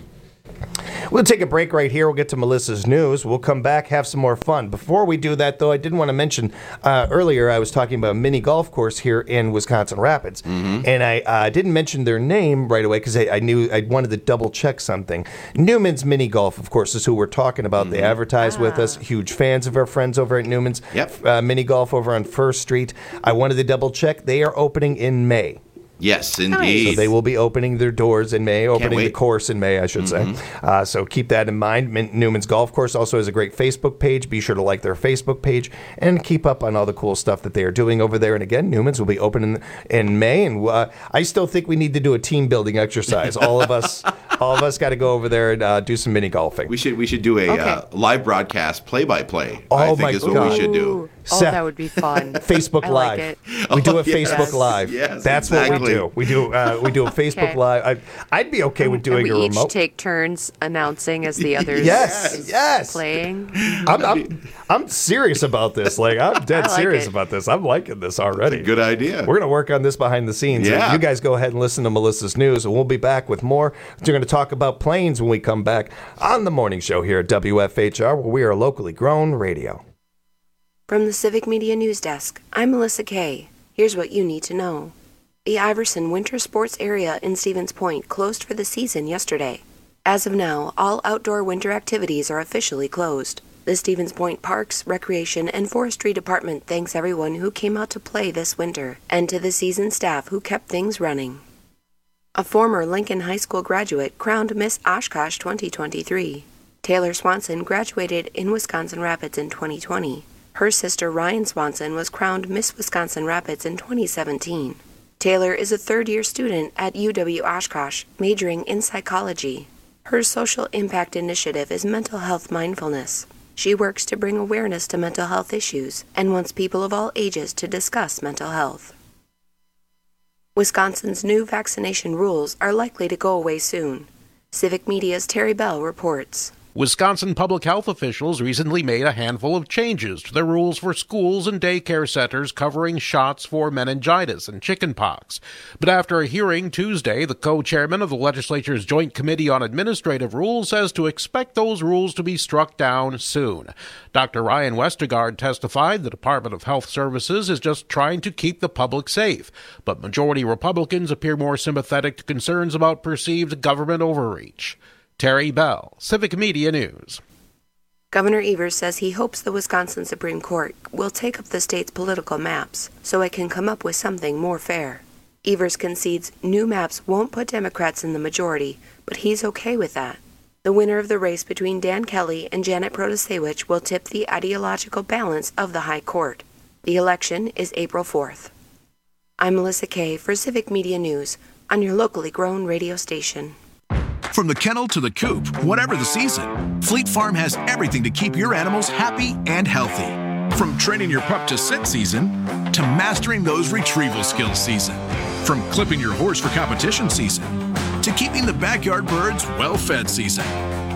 We'll take a break right here. We'll get to Melissa's news. We'll come back, have some more fun. Before we do that, though, I did want to mention uh, earlier I was talking about a mini golf course here in Wisconsin Rapids, mm-hmm. and I uh, didn't mention their name right away because I, I knew I wanted to double check something. Newman's Mini Golf, of course, is who we're talking about. Mm-hmm. They advertise ah. with us. Huge fans of our friends over at Newman's. Yep. Uh, Mini Golf over on First Street. I wanted to double check. They are opening in May. Yes, indeed. So they will be opening their doors in May, opening the course in May, I should mm-hmm. say. Uh, so keep that in mind. Newman's Golf Course also has a great Facebook page. Be sure to like their Facebook page and keep up on all the cool stuff that they are doing over there. And again, Newman's will be opening in May. And uh, I still think we need to do a team building exercise. All of us, all of us, got to go over there and uh, do some mini golfing. We should we should do a okay. uh, live broadcast play by play. Oh I think my is what God. we should do. Oh, Seth, that would be fun. Facebook I Live. Like it. We do a Oh, yes. Facebook Live. Yes, That's exactly. what we do. We do uh, we do a Facebook Okay. Live. I, I'd be okay with doing and we a each remote. take turns announcing as the others Yes, is yes. playing. I'm, I'm I'm serious about this. Like I'm dead I like serious it. about this. I'm liking this already. Good idea. We're gonna work on this behind the scenes. Yeah. You guys go ahead and listen to Melissa's news, and we'll be back with more. We're going to talk about planes when we come back on the morning show here at W F H R, where we are locally grown radio. From the Civic Media News Desk, I'm Melissa Kay. Here's what you need to know. The Iverson Winter Sports Area in Stevens Point closed for the season yesterday. As of now, all outdoor winter activities are officially closed. The Stevens Point Parks, Recreation, and Forestry Department thanks everyone who came out to play this winter, and to the seasoned staff who kept things running. A former Lincoln High School graduate crowned Miss Oshkosh twenty twenty-three. Taylor Swanson graduated in Wisconsin Rapids in twenty twenty. Her sister Ryan Swanson was crowned Miss Wisconsin Rapids in twenty seventeen. Taylor is a third-year student at U W Oshkosh, majoring in psychology. Her social impact initiative is Mental Health Mindfulness. She works to bring awareness to mental health issues and wants people of all ages to discuss mental health. Wisconsin's new vaccination rules are likely to go away soon. Civic Media's Terry Bell reports. Wisconsin public health officials recently made a handful of changes to the rules for schools and daycare centers covering shots for meningitis and chickenpox. But after a hearing Tuesday, the co-chairman of the legislature's Joint Committee on Administrative Rules says to expect those rules to be struck down soon. Doctor Ryan Westergaard testified the Department of Health Services is just trying to keep the public safe, but majority Republicans appear more sympathetic to concerns about perceived government overreach. Terry Bell, Civic Media News. Governor Evers says he hopes the Wisconsin Supreme Court will take up the state's political maps so it can come up with something more fair. Evers concedes new maps won't put Democrats in the majority, but he's okay with that. The winner of the race between Dan Kelly and Janet Protasewicz will tip the ideological balance of the High Court. The election is April fourth. I'm Melissa Kay for Civic Media News on your locally grown radio station. From the kennel to the coop, whatever the season, Fleet Farm has everything to keep your animals happy and healthy. From training your pup to sit season to mastering those retrieval skills season. From clipping your horse for competition season to keeping the backyard birds well-fed season.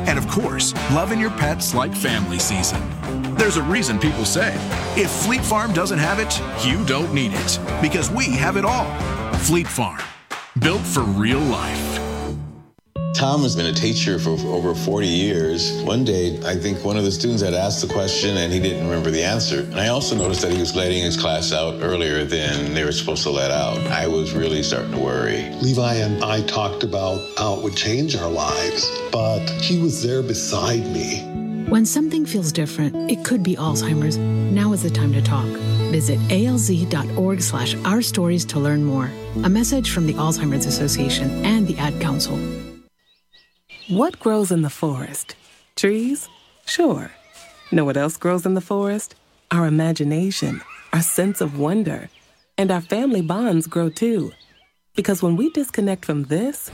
And of course, loving your pets like family season. There's a reason people say, if Fleet Farm doesn't have it, you don't need it. Because we have it all. Fleet Farm, built for real life. Tom has been a teacher for over forty years. One day, I think one of the students had asked the question and he didn't remember the answer. And I also noticed that he was letting his class out earlier than they were supposed to let out. I was really starting to worry. Levi and I talked about how it would change our lives, but he was there beside me. When something feels different, it could be Alzheimer's. Now is the time to talk. Visit alz.org slash our stories to learn more. A message from the Alzheimer's Association and the Ad Council. What grows in the forest? Trees? Sure. Know what else grows in the forest? Our imagination, our sense of wonder, and our family bonds grow too. Because when we disconnect from this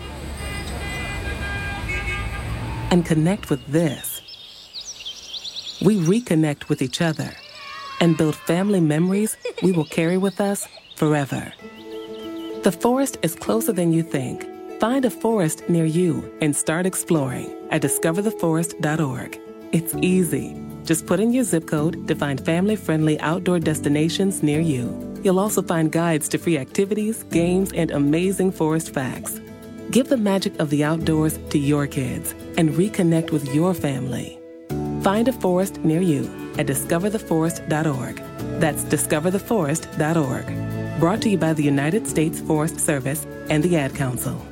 and connect with this, we reconnect with each other and build family memories we will carry with us forever. The forest is closer than you think. Find a forest near you and start exploring at discover the forest dot org. It's easy. Just put in your zip code to find family-friendly outdoor destinations near you. You'll also find guides to free activities, games, and amazing forest facts. Give the magic of the outdoors to your kids and reconnect with your family. Find a forest near you at discover the forest dot org. That's discover the forest dot org. Brought to you by the United States Forest Service and the Ad Council.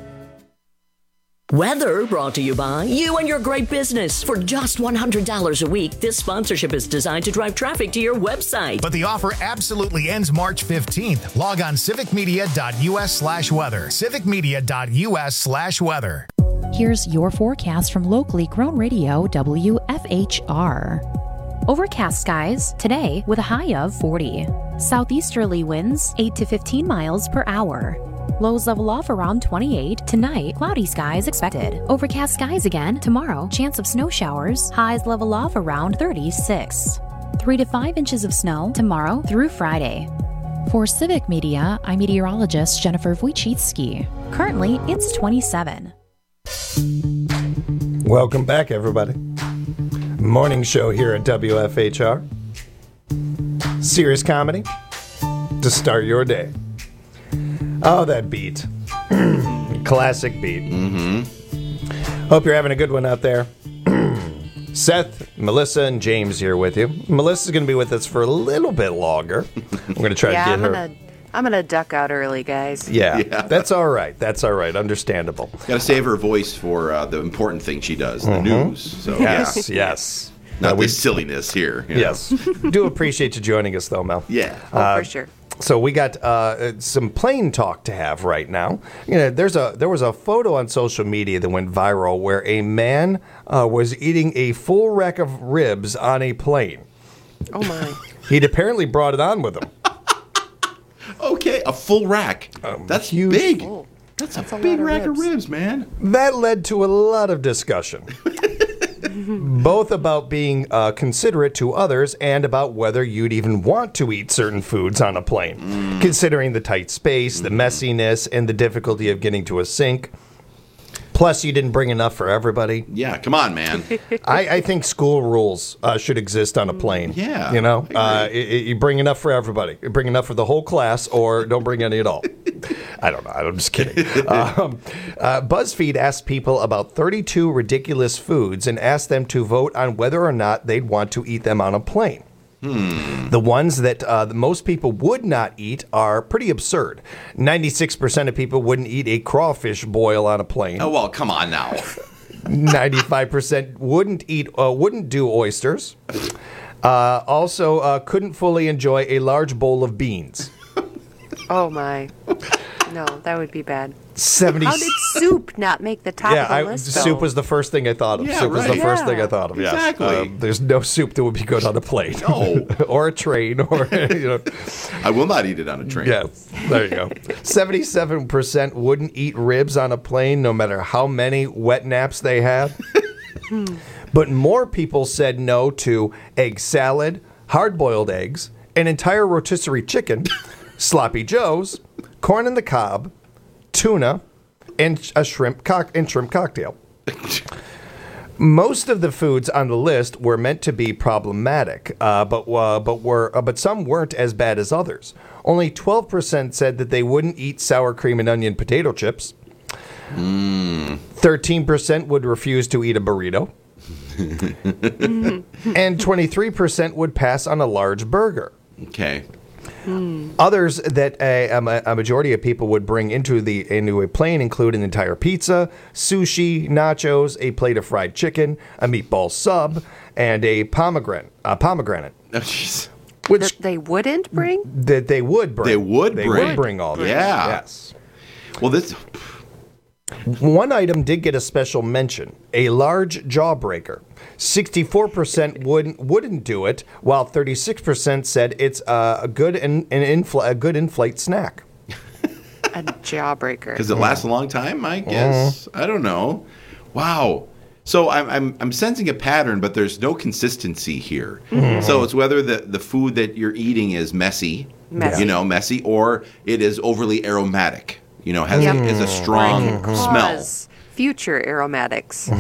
Weather brought to you by you and your great business. For just one hundred dollars a week, this sponsorship is designed to drive traffic to your website. But the offer absolutely ends March fifteenth. Log on civicmedia.us slash weather. civicmedia.us slash weather. Here's your forecast from locally grown radio W F H R. Overcast skies today with a high of forty. Southeasterly winds eight to fifteen miles per hour. Lows level off around twenty-eight. Tonight, cloudy skies expected. Overcast skies again tomorrow. Chance of snow showers. Highs level off around thirty-six. Three to five inches of snow tomorrow through Friday. For Civic Media, I'm meteorologist Jennifer Wojcicki. Currently, it's twenty-seven. Welcome back, everybody. Morning show here at W F H R. Serious comedy to start your day. Oh, that beat. Classic beat. Mm-hmm. Hope you're having a good one out there. Seth, Melissa, and James here with you. Melissa's going to be with us for a little bit longer. I'm going to try yeah, to get I'm her. Gonna, I'm going to duck out early, guys. Yeah, Yeah. that's all right. That's all right. Understandable. Got to save her voice for uh, the important thing she does, the Mhm. news. So Yes, yes. Not Uh, we- this silliness here. you know. Yes. Do appreciate you joining us, though, Mel. Yeah. Oh, for sure. So we got uh, some plane talk to have right now. You know, there's a there was a photo on social media that went viral where a man uh, was eating a full rack of ribs on a plane. Oh my! He'd apparently brought it on with him. Okay, a full rack. That's big. Oh, That's, that's a a big lot of rack ribs. of ribs, man. That led to a lot of discussion, both about being uh, considerate to others and about whether you'd even want to eat certain foods on a plane, Mm. considering the tight space, the messiness, and the difficulty of getting to a sink. Plus, you didn't bring enough for everybody. Yeah, come on, man. I, I think school rules uh, should exist on a plane. Yeah, You know, uh, i- i- you bring enough for everybody. You bring enough for the whole class or don't bring any at all. I don't know. I'm just kidding. Um, uh, BuzzFeed asked people about thirty-two ridiculous foods and asked them to vote on whether or not they'd want to eat them on a plane. Hmm. The ones that uh, the most people would not eat are pretty absurd. ninety-six percent of people wouldn't eat a crawfish boil on a plane. Oh, well, come on now. ninety-five percent wouldn't eat, uh, wouldn't do oysters. Uh, also, uh, couldn't fully enjoy a large bowl of beans. Oh my! No, that would be bad. seventy How did soup not make the top yeah, of the I, list? soup though? was the first thing I thought of. Yeah, soup was the right. first Yeah, thing I thought of. Yes. exactly. Uh, there's no soup that would be good on a plane. No. or a train, or you know. I will not eat it on a train. Yes, there you go. seventy-seven percent wouldn't eat ribs on a plane, no matter how many wet naps they had. But more people said no to egg salad, hard-boiled eggs, an entire rotisserie chicken, sloppy joes, corn in the cob, tuna, and a shrimp cock and shrimp cocktail. Most of the foods on the list were meant to be problematic, uh, but uh, but were uh, but some weren't as bad as others. Only twelve percent said that they wouldn't eat sour cream and onion potato chips. Mm. thirteen percent would refuse to eat a burrito. And twenty-three percent would pass on a large burger. Okay. Hmm. Others that a, a majority of people would bring into the into a plane include an entire pizza, sushi, nachos, a plate of fried chicken, a meatball sub, and a pomegranate. A pomegranate. Oh, jeez. Which that they wouldn't bring? That they would bring. They would they bring. would bring all this. Yeah. Yes. Well, this. One item did get a special mention: a large jawbreaker. sixty-four percent wouldn't wouldn't do it, while thirty-six percent said it's uh, a good and an infl- a good in-flight snack. A jawbreaker. Because it lasts a long time, I guess. I don't know. Wow. So I'm I'm I'm sensing a pattern, but there's no consistency here. Mhm. So it's whether the, the food that you're eating is messy, Messy. you know, messy, or it is overly aromatic. You know, has Yep. a, has a strong Or it can smell. cause future aromatics.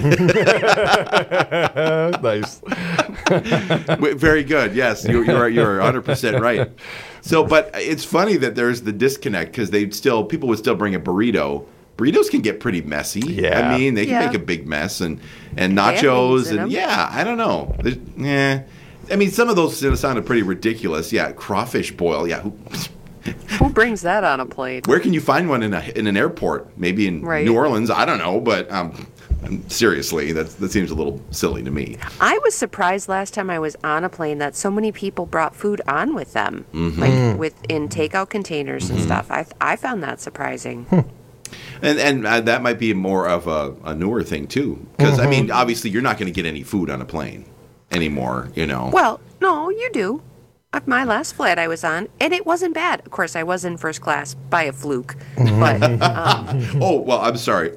Nice. Wait, Very good. Yes, you're you're you're one hundred percent right. So, but it's funny that there's the disconnect because they still people would still bring a burrito. Burritos can get pretty messy. Yeah. I mean, they can Yeah. make a big mess, and and They have nachos, things in and them. yeah, I don't know. There's- Yeah, I mean, some of those sounded pretty ridiculous. Yeah, crawfish boil. Yeah, who, Who brings that on a plate? where can you find one in a in an airport? Maybe in Right. New Orleans. I don't know, but um, seriously, that that seems a little silly to me. I was surprised last time I was on a plane that so many people brought food on with them, Mhm. like with in takeout containers and Mhm. stuff. I I found that surprising. And and uh, that might be more of a, a newer thing too, because I Mhm. mean, obviously, you're not going to get any food on a plane anymore. You know. Well, no, you do. Uh, My last flight I was on, and it wasn't bad. Of course, I was in first class by a fluke, but um, oh well, I'm sorry.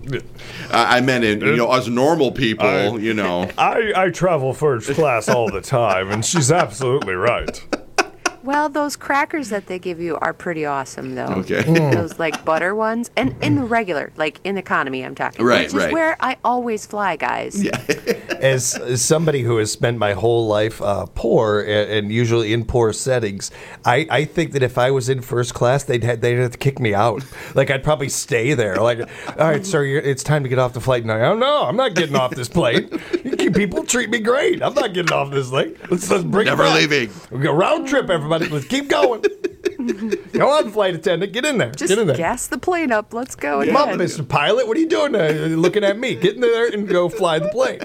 I I meant in you know as normal people, I- you know. I, I travel first class all the time, and she's absolutely right. well, those crackers that they give you are pretty awesome, though. Okay. Mm. Those like butter ones, and in the regular, like in economy, I'm talking. Right, which is right. where I always fly, guys. Yeah. As, as somebody who has spent my whole life uh, poor and, and usually in poor settings, I, I think that if I was in first class, they'd have, they'd have to kick me out. Like I'd probably stay there. Like, all right, sir, you're, it's time to get off the flight. And I go, no, I'm not getting off this plane. You people treat me great. I'm not getting off this thing. Let's let's bring Never it back. leaving. We go round trip, everybody. Let's keep going. Go on, flight attendant. Get in there. Just get in there. gas the plane up. Let's go. Come on, ahead. Mister Pilot. What are you doing there? Looking at me. Get in there and go fly the plane.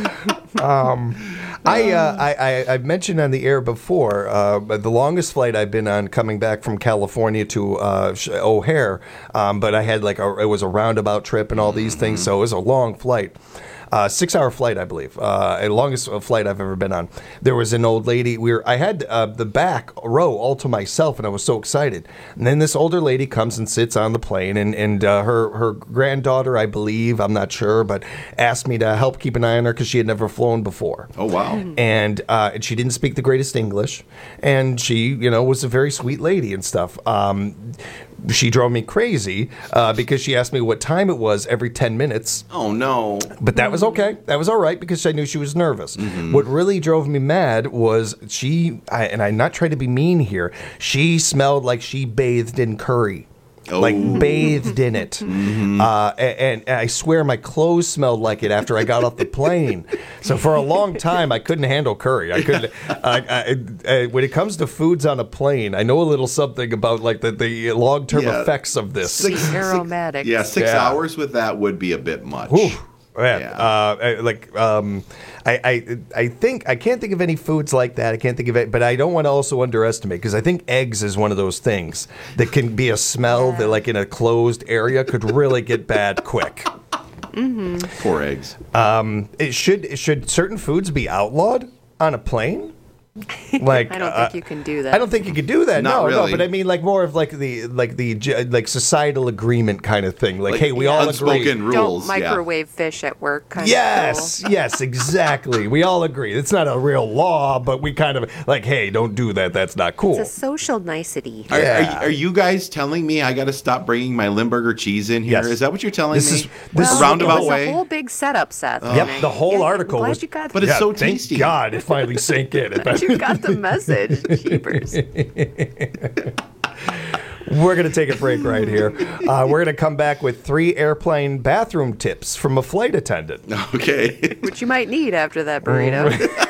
Um, I, uh, I, I I mentioned on the air before uh, the longest flight I've been on coming back from California to uh, Sh- O'Hare, um, but I had like a, it was a roundabout trip and all these things, so it was a long flight. Uh, six-hour flight, I believe, uh, the longest flight I've ever been on. There was an old lady. We were, I had uh, the back row all to myself, and I was so excited. And then this older lady comes and sits on the plane, and and uh, her her granddaughter, I believe, I'm not sure, but asked me to help keep an eye on her because she had never flown before. Oh wow! And uh, and she didn't speak the greatest English, and she, you know, was a very sweet lady and stuff. Um, she drove me crazy uh, because she asked me what time it was every ten minutes. Oh no! But that was okay. That was all right because I knew she was nervous. What really drove me mad was she, I, and I'm not trying to be mean here, she smelled like she bathed in curry. Like bathed in it. Uh, and, and I swear my clothes smelled like it after I got off the plane. So for a long time, I couldn't handle curry. I couldn't. I, I, I, when it comes to foods on a plane, I know a little something about like the, the long-term Yeah. effects of this. Six- Aromatic. Yeah, six Yeah. hours with that would be a bit much. Whew. Yeah, uh, I- like um, I, I, I think I can't think of any foods like that. I can't think of it, but I don't want to also underestimate because I think eggs is one of those things that can be a smell that, like in a closed area, could really get bad quick. Mm-hmm. Poor eggs. Um, it should should certain foods be outlawed on a plane? Like I don't uh, think you can do that. I don't think you could do that. Not no, really. no. But I mean, like more of like the like the j- like societal agreement kind of thing. Like, Like, hey, we yeah. all Unspoken agree. rules. Don't yeah. microwave fish at work. Kind Yes, of yes, exactly. We all agree. It's not a real law, but we kind of like, hey, don't do that. That's not cool. It's a social nicety. Are, Yeah. are, are you guys telling me I got to stop bringing my Limburger cheese in here? Is Yes. that what you're telling This me? is- this Well, is- a roundabout it was way. a whole big setup, Seth. Yep, and the I- whole yeah, article I'm glad was. you got But it's yeah, so thank tasty. God, it finally sank in. glad you got the message. Jeepers. We're going to take a break right here. Uh, we're going to come back with three airplane bathroom tips from a flight attendant. Okay. Which you might need after that burrito.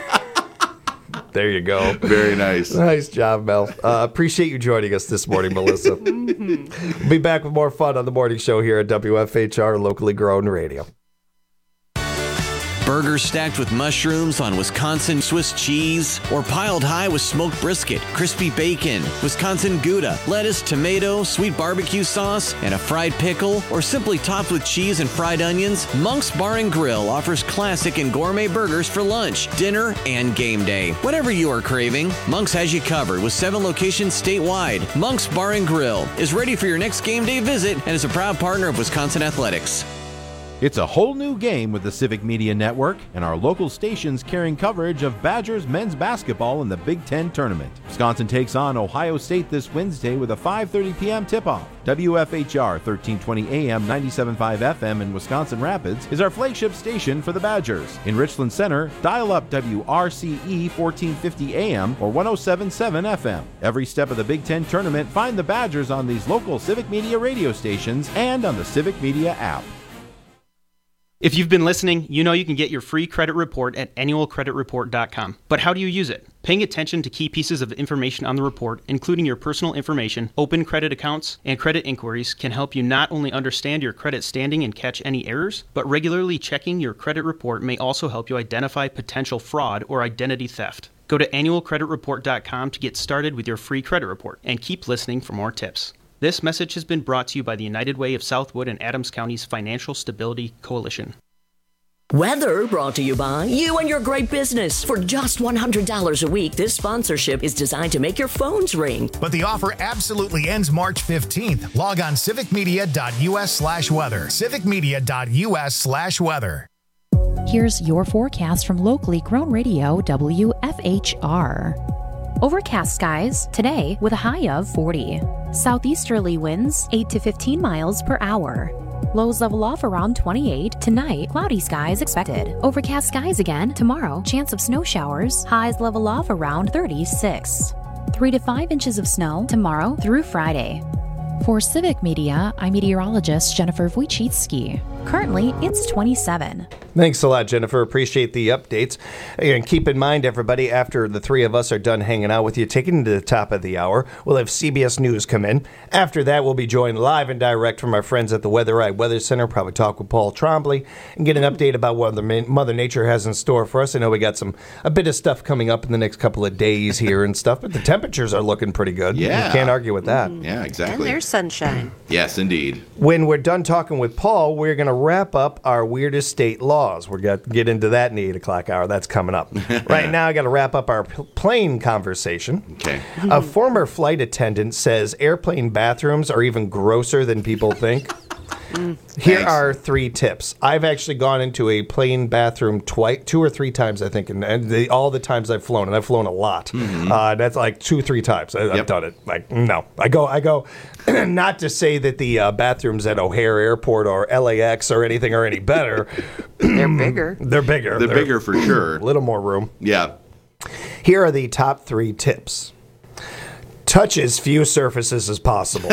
There you go. Very nice. Nice job, Mel. Uh, appreciate you joining us this morning, Melissa. Mm-hmm. We'll be back with more fun on the morning show here at W F H R Locally Grown Radio. Burgers stacked with mushrooms on Wisconsin Swiss cheese, or piled high with smoked brisket, crispy bacon, Wisconsin Gouda, lettuce, tomato, sweet barbecue sauce, and a fried pickle, or simply topped with cheese and fried onions, Monk's Bar and Grill offers classic and gourmet burgers for lunch, dinner, and game day. Whatever you are craving, Monk's has you covered with seven locations statewide. Monk's Bar and Grill is ready for your next game day visit and is a proud partner of Wisconsin Athletics. It's a whole new game with the Civic Media Network and our local stations carrying coverage of Badgers men's basketball in the Big Ten tournament. Wisconsin takes on Ohio State this Wednesday with a five thirty p.m. tip-off. W F H R thirteen twenty A M ninety-seven point five F M in Wisconsin Rapids is our flagship station for the Badgers. In Richland Center, dial up W R C E fourteen fifty A M or one oh seven point seven F M. Every step of the Big Ten tournament, find the Badgers on these local Civic Media radio stations and on the Civic Media app. If you've been listening, you know you can get your free credit report at annual credit report dot com. But how do you use it? Paying attention to key pieces of information on the report, including your personal information, open credit accounts, and credit inquiries, can help you not only understand your credit standing and catch any errors, but regularly checking your credit report may also help you identify potential fraud or identity theft. Go to annual credit report dot com to get started with your free credit report, and keep listening for more tips. This message has been brought to you by the United Way of Southwood and Adams County's Financial Stability Coalition. Weather brought to you by you and your great business. For just one hundred dollars a week, this sponsorship is designed to make your phones ring. But the offer absolutely ends March fifteenth. Log on civic media dot U S slash weather. civic media dot U S slash weather. Here's your forecast from locally grown radio W F H R. Overcast skies today with a high of forty. Southeasterly winds eight to fifteen miles per hour. Lows level off around twenty-eight. Tonight, cloudy skies expected. Overcast skies again tomorrow. Chance of snow showers. Highs level off around thirty-six. three to five inches of snow tomorrow through Friday. For Civic Media, I'm meteorologist Jennifer Wojcicki. Currently, it's twenty-seven. Thanks a lot, Jennifer. Appreciate the updates. And keep in mind, everybody, after the three of us are done hanging out with you, taking to the top of the hour, we'll have C B S News come in. After that, we'll be joined live and direct from our friends at the Weather Eye Weather Center. Probably talk with Paul Trombley and get an update about what the Mother Nature has in store for us. I know we got some a bit of stuff coming up in the next couple of days here and stuff, but the temperatures are looking pretty good. Yeah. You can't argue with that. Yeah, And exactly. there's sunshine. Yes, indeed. When we're done talking with Paul, we're going to wrap up our weirdest state laws. We're going to get into that in the eight o'clock hour. That's coming up. Right now, I got to wrap up our p- plane conversation. Okay. A former flight attendant says airplane bathrooms are even grosser than people think. Here Thanks. are three tips. I've actually gone into a plane bathroom twice, two or three times, I think, and, and the, all the times I've flown, and I've flown a lot. Mhm. Uh, that's like two, three times I, I've Yep. done it. Like, no, I go, I go. Not to say that the uh, bathrooms at O'Hare Airport or L A X or anything are any better. They're bigger. They're bigger. They're bigger for sure. A little more room. Yeah. Here are the top three tips. Touch as few surfaces as possible.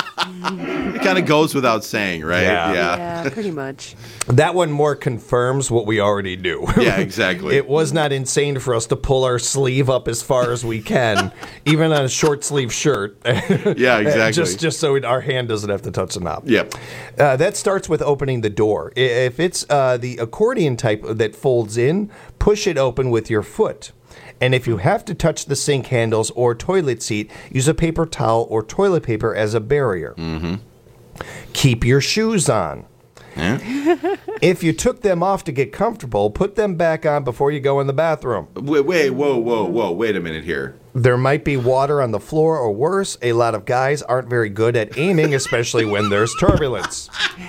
It kind of goes without saying, right? Yeah. Yeah, pretty much. That one more confirms what we already knew. Yeah, exactly. It was not insane for us to pull our sleeve up as far as we can, even on a short sleeve shirt. Yeah, exactly. just just so it, our hand doesn't have to touch the knob. Yep. Uh, that starts with opening the door. I- If it's uh, the accordion type that folds in, push it open with your foot. And if you have to touch the sink handles or toilet seat, use a paper towel or toilet paper as a barrier. Mm-hmm. Keep your shoes on. Yeah. If you took them off to get comfortable, put them back on before you go in the bathroom. Wait, wait, whoa, whoa, whoa, wait a minute here. There might be water on the floor, or worse, a lot of guys aren't very good at aiming, especially when there's turbulence.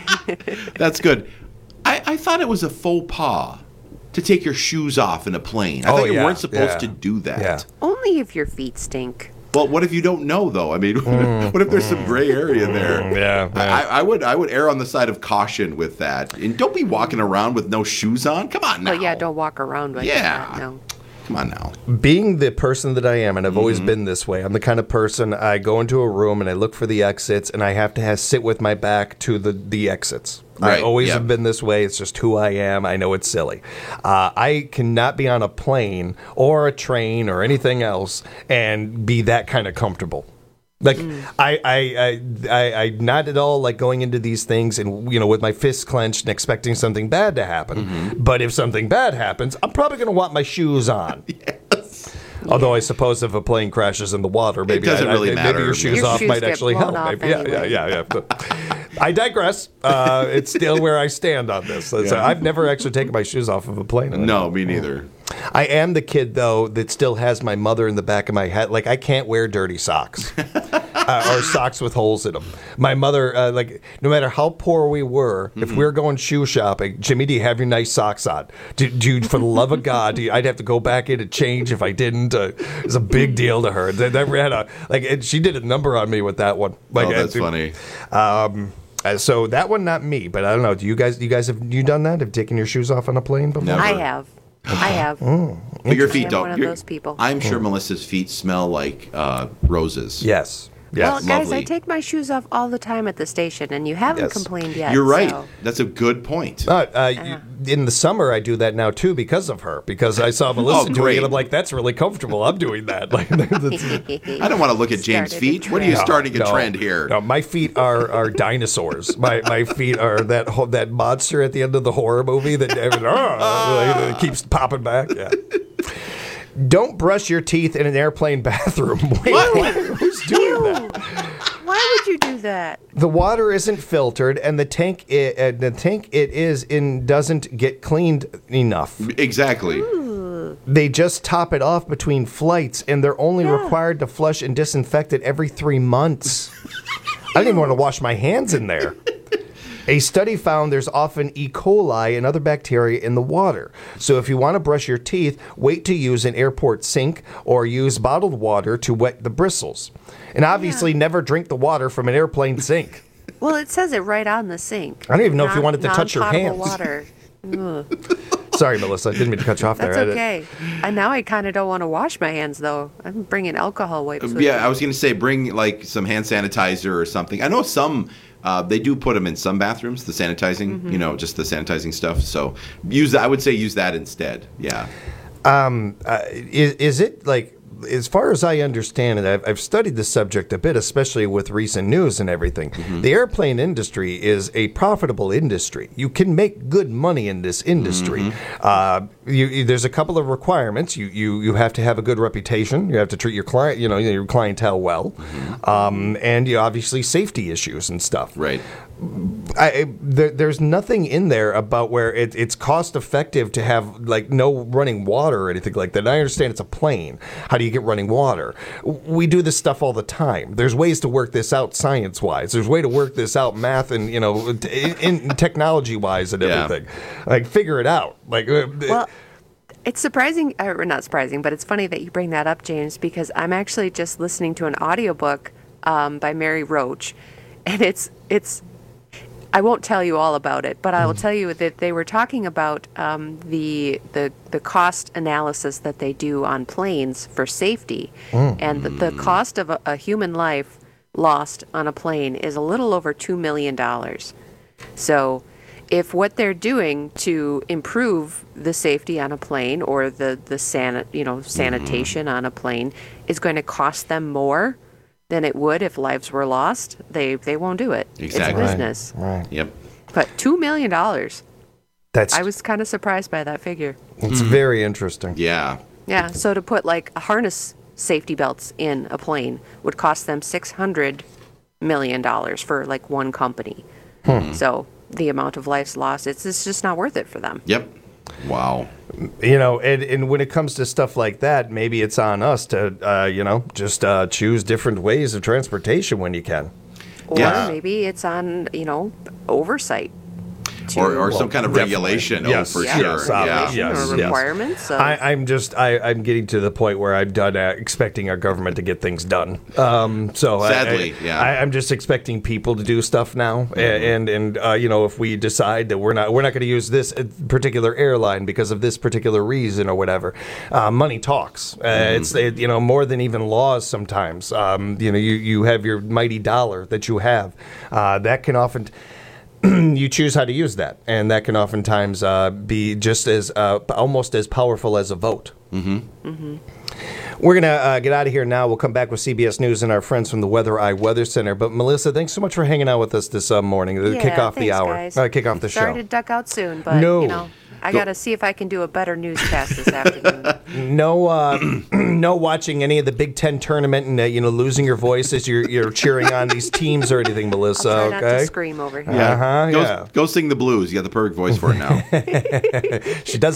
That's good. I, I thought it was a faux pas to take your shoes off in a plane. I Oh, thought you yeah, weren't supposed yeah. to do that. Yeah. Only if your feet stink. Well, what if you don't know, though? I mean, what if there's some gray area there? Mm, yeah, I, I would I would err on the side of caution with that. And don't be walking around with no shoes on. Come on now. But yeah, don't walk around like Yeah. that. No. Come on now. Being the person that I am, and I've always Mm-hmm. been this way, I'm the kind of person, I go into a room and I look for the exits, and I have to have, sit with my back to the, the exits. Right, I always yeah. have been this way. It's just who I am. I know it's silly. Uh, I cannot be on a plane or a train or anything else and be that kind of comfortable. Like I, I, I, I, I not at all like going into these things and you know with my fists clenched and expecting something bad to happen. Mm-hmm. But if something bad happens, I'm probably going to want my shoes on. Yes. Although I suppose if a plane crashes in the water, maybe doesn't I, really I, matter. Maybe your shoes Your off shoes might get actually blown help. off Maybe. Yeah, anyway. yeah, yeah, yeah. I digress. Uh, it's still where I stand on this. So Yeah. I've never actually taken my shoes off of a plane. No, me neither. I am the kid though that still has my mother in the back of my head. Like I can't wear dirty socks. Uh, or socks with holes in them. My mother, uh, like, no matter how poor we were, if we were going shoe shopping, Jimmy, do you have your nice socks on? Do, do for the love of God, do you, I'd have to go back in and change if I didn't. Uh, it was a big deal to her. That, that had a like, and she did a number on me with that one. Like, Oh, that's uh, funny. Um, uh, so that one, not me, but I don't know. Do you guys, you guys have you done that? Have taken your shoes off on a plane before? Never. I have. I have. Oh, But your I feet am don't. one of Your- those people. I'm sure Hmm. Melissa's feet smell like uh, roses. Yes. Well, Yes. guys, I Lovely. take my shoes off all the time at the station, and you haven't Yes. complained yet. You're right. so- That's a good point. Uh, uh, y- in the summer, I do that now too because of her. Because I saw Melissa Oh, doing great. it, I'm like, that's really comfortable. I'm doing that. Like, that's- I don't want to look at James' Started a feet. What are you No, starting a no, trend here? No, my feet are, are dinosaurs. My my feet are that ho- that monster at the end of the horror movie that, uh, like, keeps popping back. Yeah. Don't brush your teeth in an airplane bathroom. Wait, what? Who's doing that? Why would you do that? The water isn't filtered, and the tank it, uh, the tank it is in doesn't get cleaned enough. Exactly. They just top it off between flights, and they're only required to flush and disinfect it every three months. I didn't even want to wash my hands in there. A study found there's often E. coli and other bacteria in the water. So if you want to brush your teeth, wait to use an airport sink or use bottled water to wet the bristles. And obviously never drink the water from an airplane sink. Well, it says it right on the sink. I don't even know if you Non- wanted to touch your non-potable hands. water. Ugh. Sorry, Melissa. I didn't mean to cut you off That's there. I- okay. And now I kind of don't want to wash my hands, though. I'm bringing alcohol wipes with Yeah, me. I was going to say bring like some hand sanitizer or something. I know some uh, they do put them in some bathrooms, the sanitizing, Mhm. you know, just the sanitizing stuff. So use that. I would say use that instead. Yeah. Um, uh, is, is it like, as far as I understand it, I've, I've studied the subject a bit, especially with recent news and everything. The airplane industry is a profitable industry. You can make good money in this industry. Uh, you, you- there's a couple of requirements. You, you you have to have a good reputation. You have to treat your client, you know, your clientele well, um, and you obviously safety issues and stuff. Right. I, I- there, there's nothing in there about where it, it's cost effective to have like no running water or anything like that. And I understand it's a plane. How do you get running water? We do this stuff all the time. There's ways to work this out science wise. There's way to work this out math and you know in, in technology wise and Yeah. everything. Like figure it out. Like uh, Well, it's surprising, or not surprising, but it's funny that you bring that up, James, because I'm actually just listening to an audiobook um, by Mary Roach, and it's it's. I won't tell you all about it, but I will tell you that they were talking about um, the the the cost analysis that they do on planes for safety, Mm. and the, the cost of a, a human life lost on a plane is a little over two million dollars. So, if what they're doing to improve the safety on a plane or the the san you know sanitation on a plane is going to cost them more than it would if lives were lost, they they won't do it. Exactly. It's a business. Right. Yep. But two million dollars. That's I was kind of surprised by that figure. it's very interesting. Yeah. Yeah. So to put like a harness safety belts in a plane would cost them six hundred million dollars for like one company. Hmm. So the amount of lives lost. It's, it's just not worth it for them. Yep. Wow. You know, and, and when it comes to stuff like that, maybe it's on us to, uh, you know, just uh, choose different ways of transportation when you can. Or Yeah. maybe it's on, you know, oversight. to- Or, or some kind of Definitely. regulation. Yes, Oh, for yes, sure. obviously. Yeah. Yes, or yes. requirements. Of, I, I'm just, I, I'm getting to the point where I'm done uh, expecting our government to get things done. Um, so I- Sadly, I, yeah. I, I'm just expecting people to do stuff now, Mm-hmm. and and uh, you know, if we decide that we're not, we're not going to use this particular airline because of this particular reason or whatever, uh, money talks. Uh, Mm-hmm. It's it, you know more than even laws. Sometimes, um, you know, you you have your mighty dollar that you have, uh, that can often. You choose how to use that, and that can oftentimes uh, be just as uh, almost as powerful as a vote. Mm-hmm. Mm-hmm. We're gonna uh, get out of here now. We'll come back with C B S News and our friends from the Weather Eye Weather Center. But Melissa, thanks so much for hanging out with us this uh, morning. To yeah, kick off the thanks, hour, guys. uh, kick off the Sorry show. to duck out soon, but No. you know, I Go- got to see if I can do a better newscast this afternoon. No, uh, no watching any of the Big Ten tournament and uh, you know losing your voice as you're you're cheering on these teams or anything, Melissa. I'll try okay. not to scream over here. Uh huh. Go, Yeah. go sing the blues. You got the perfect voice for it now. She does.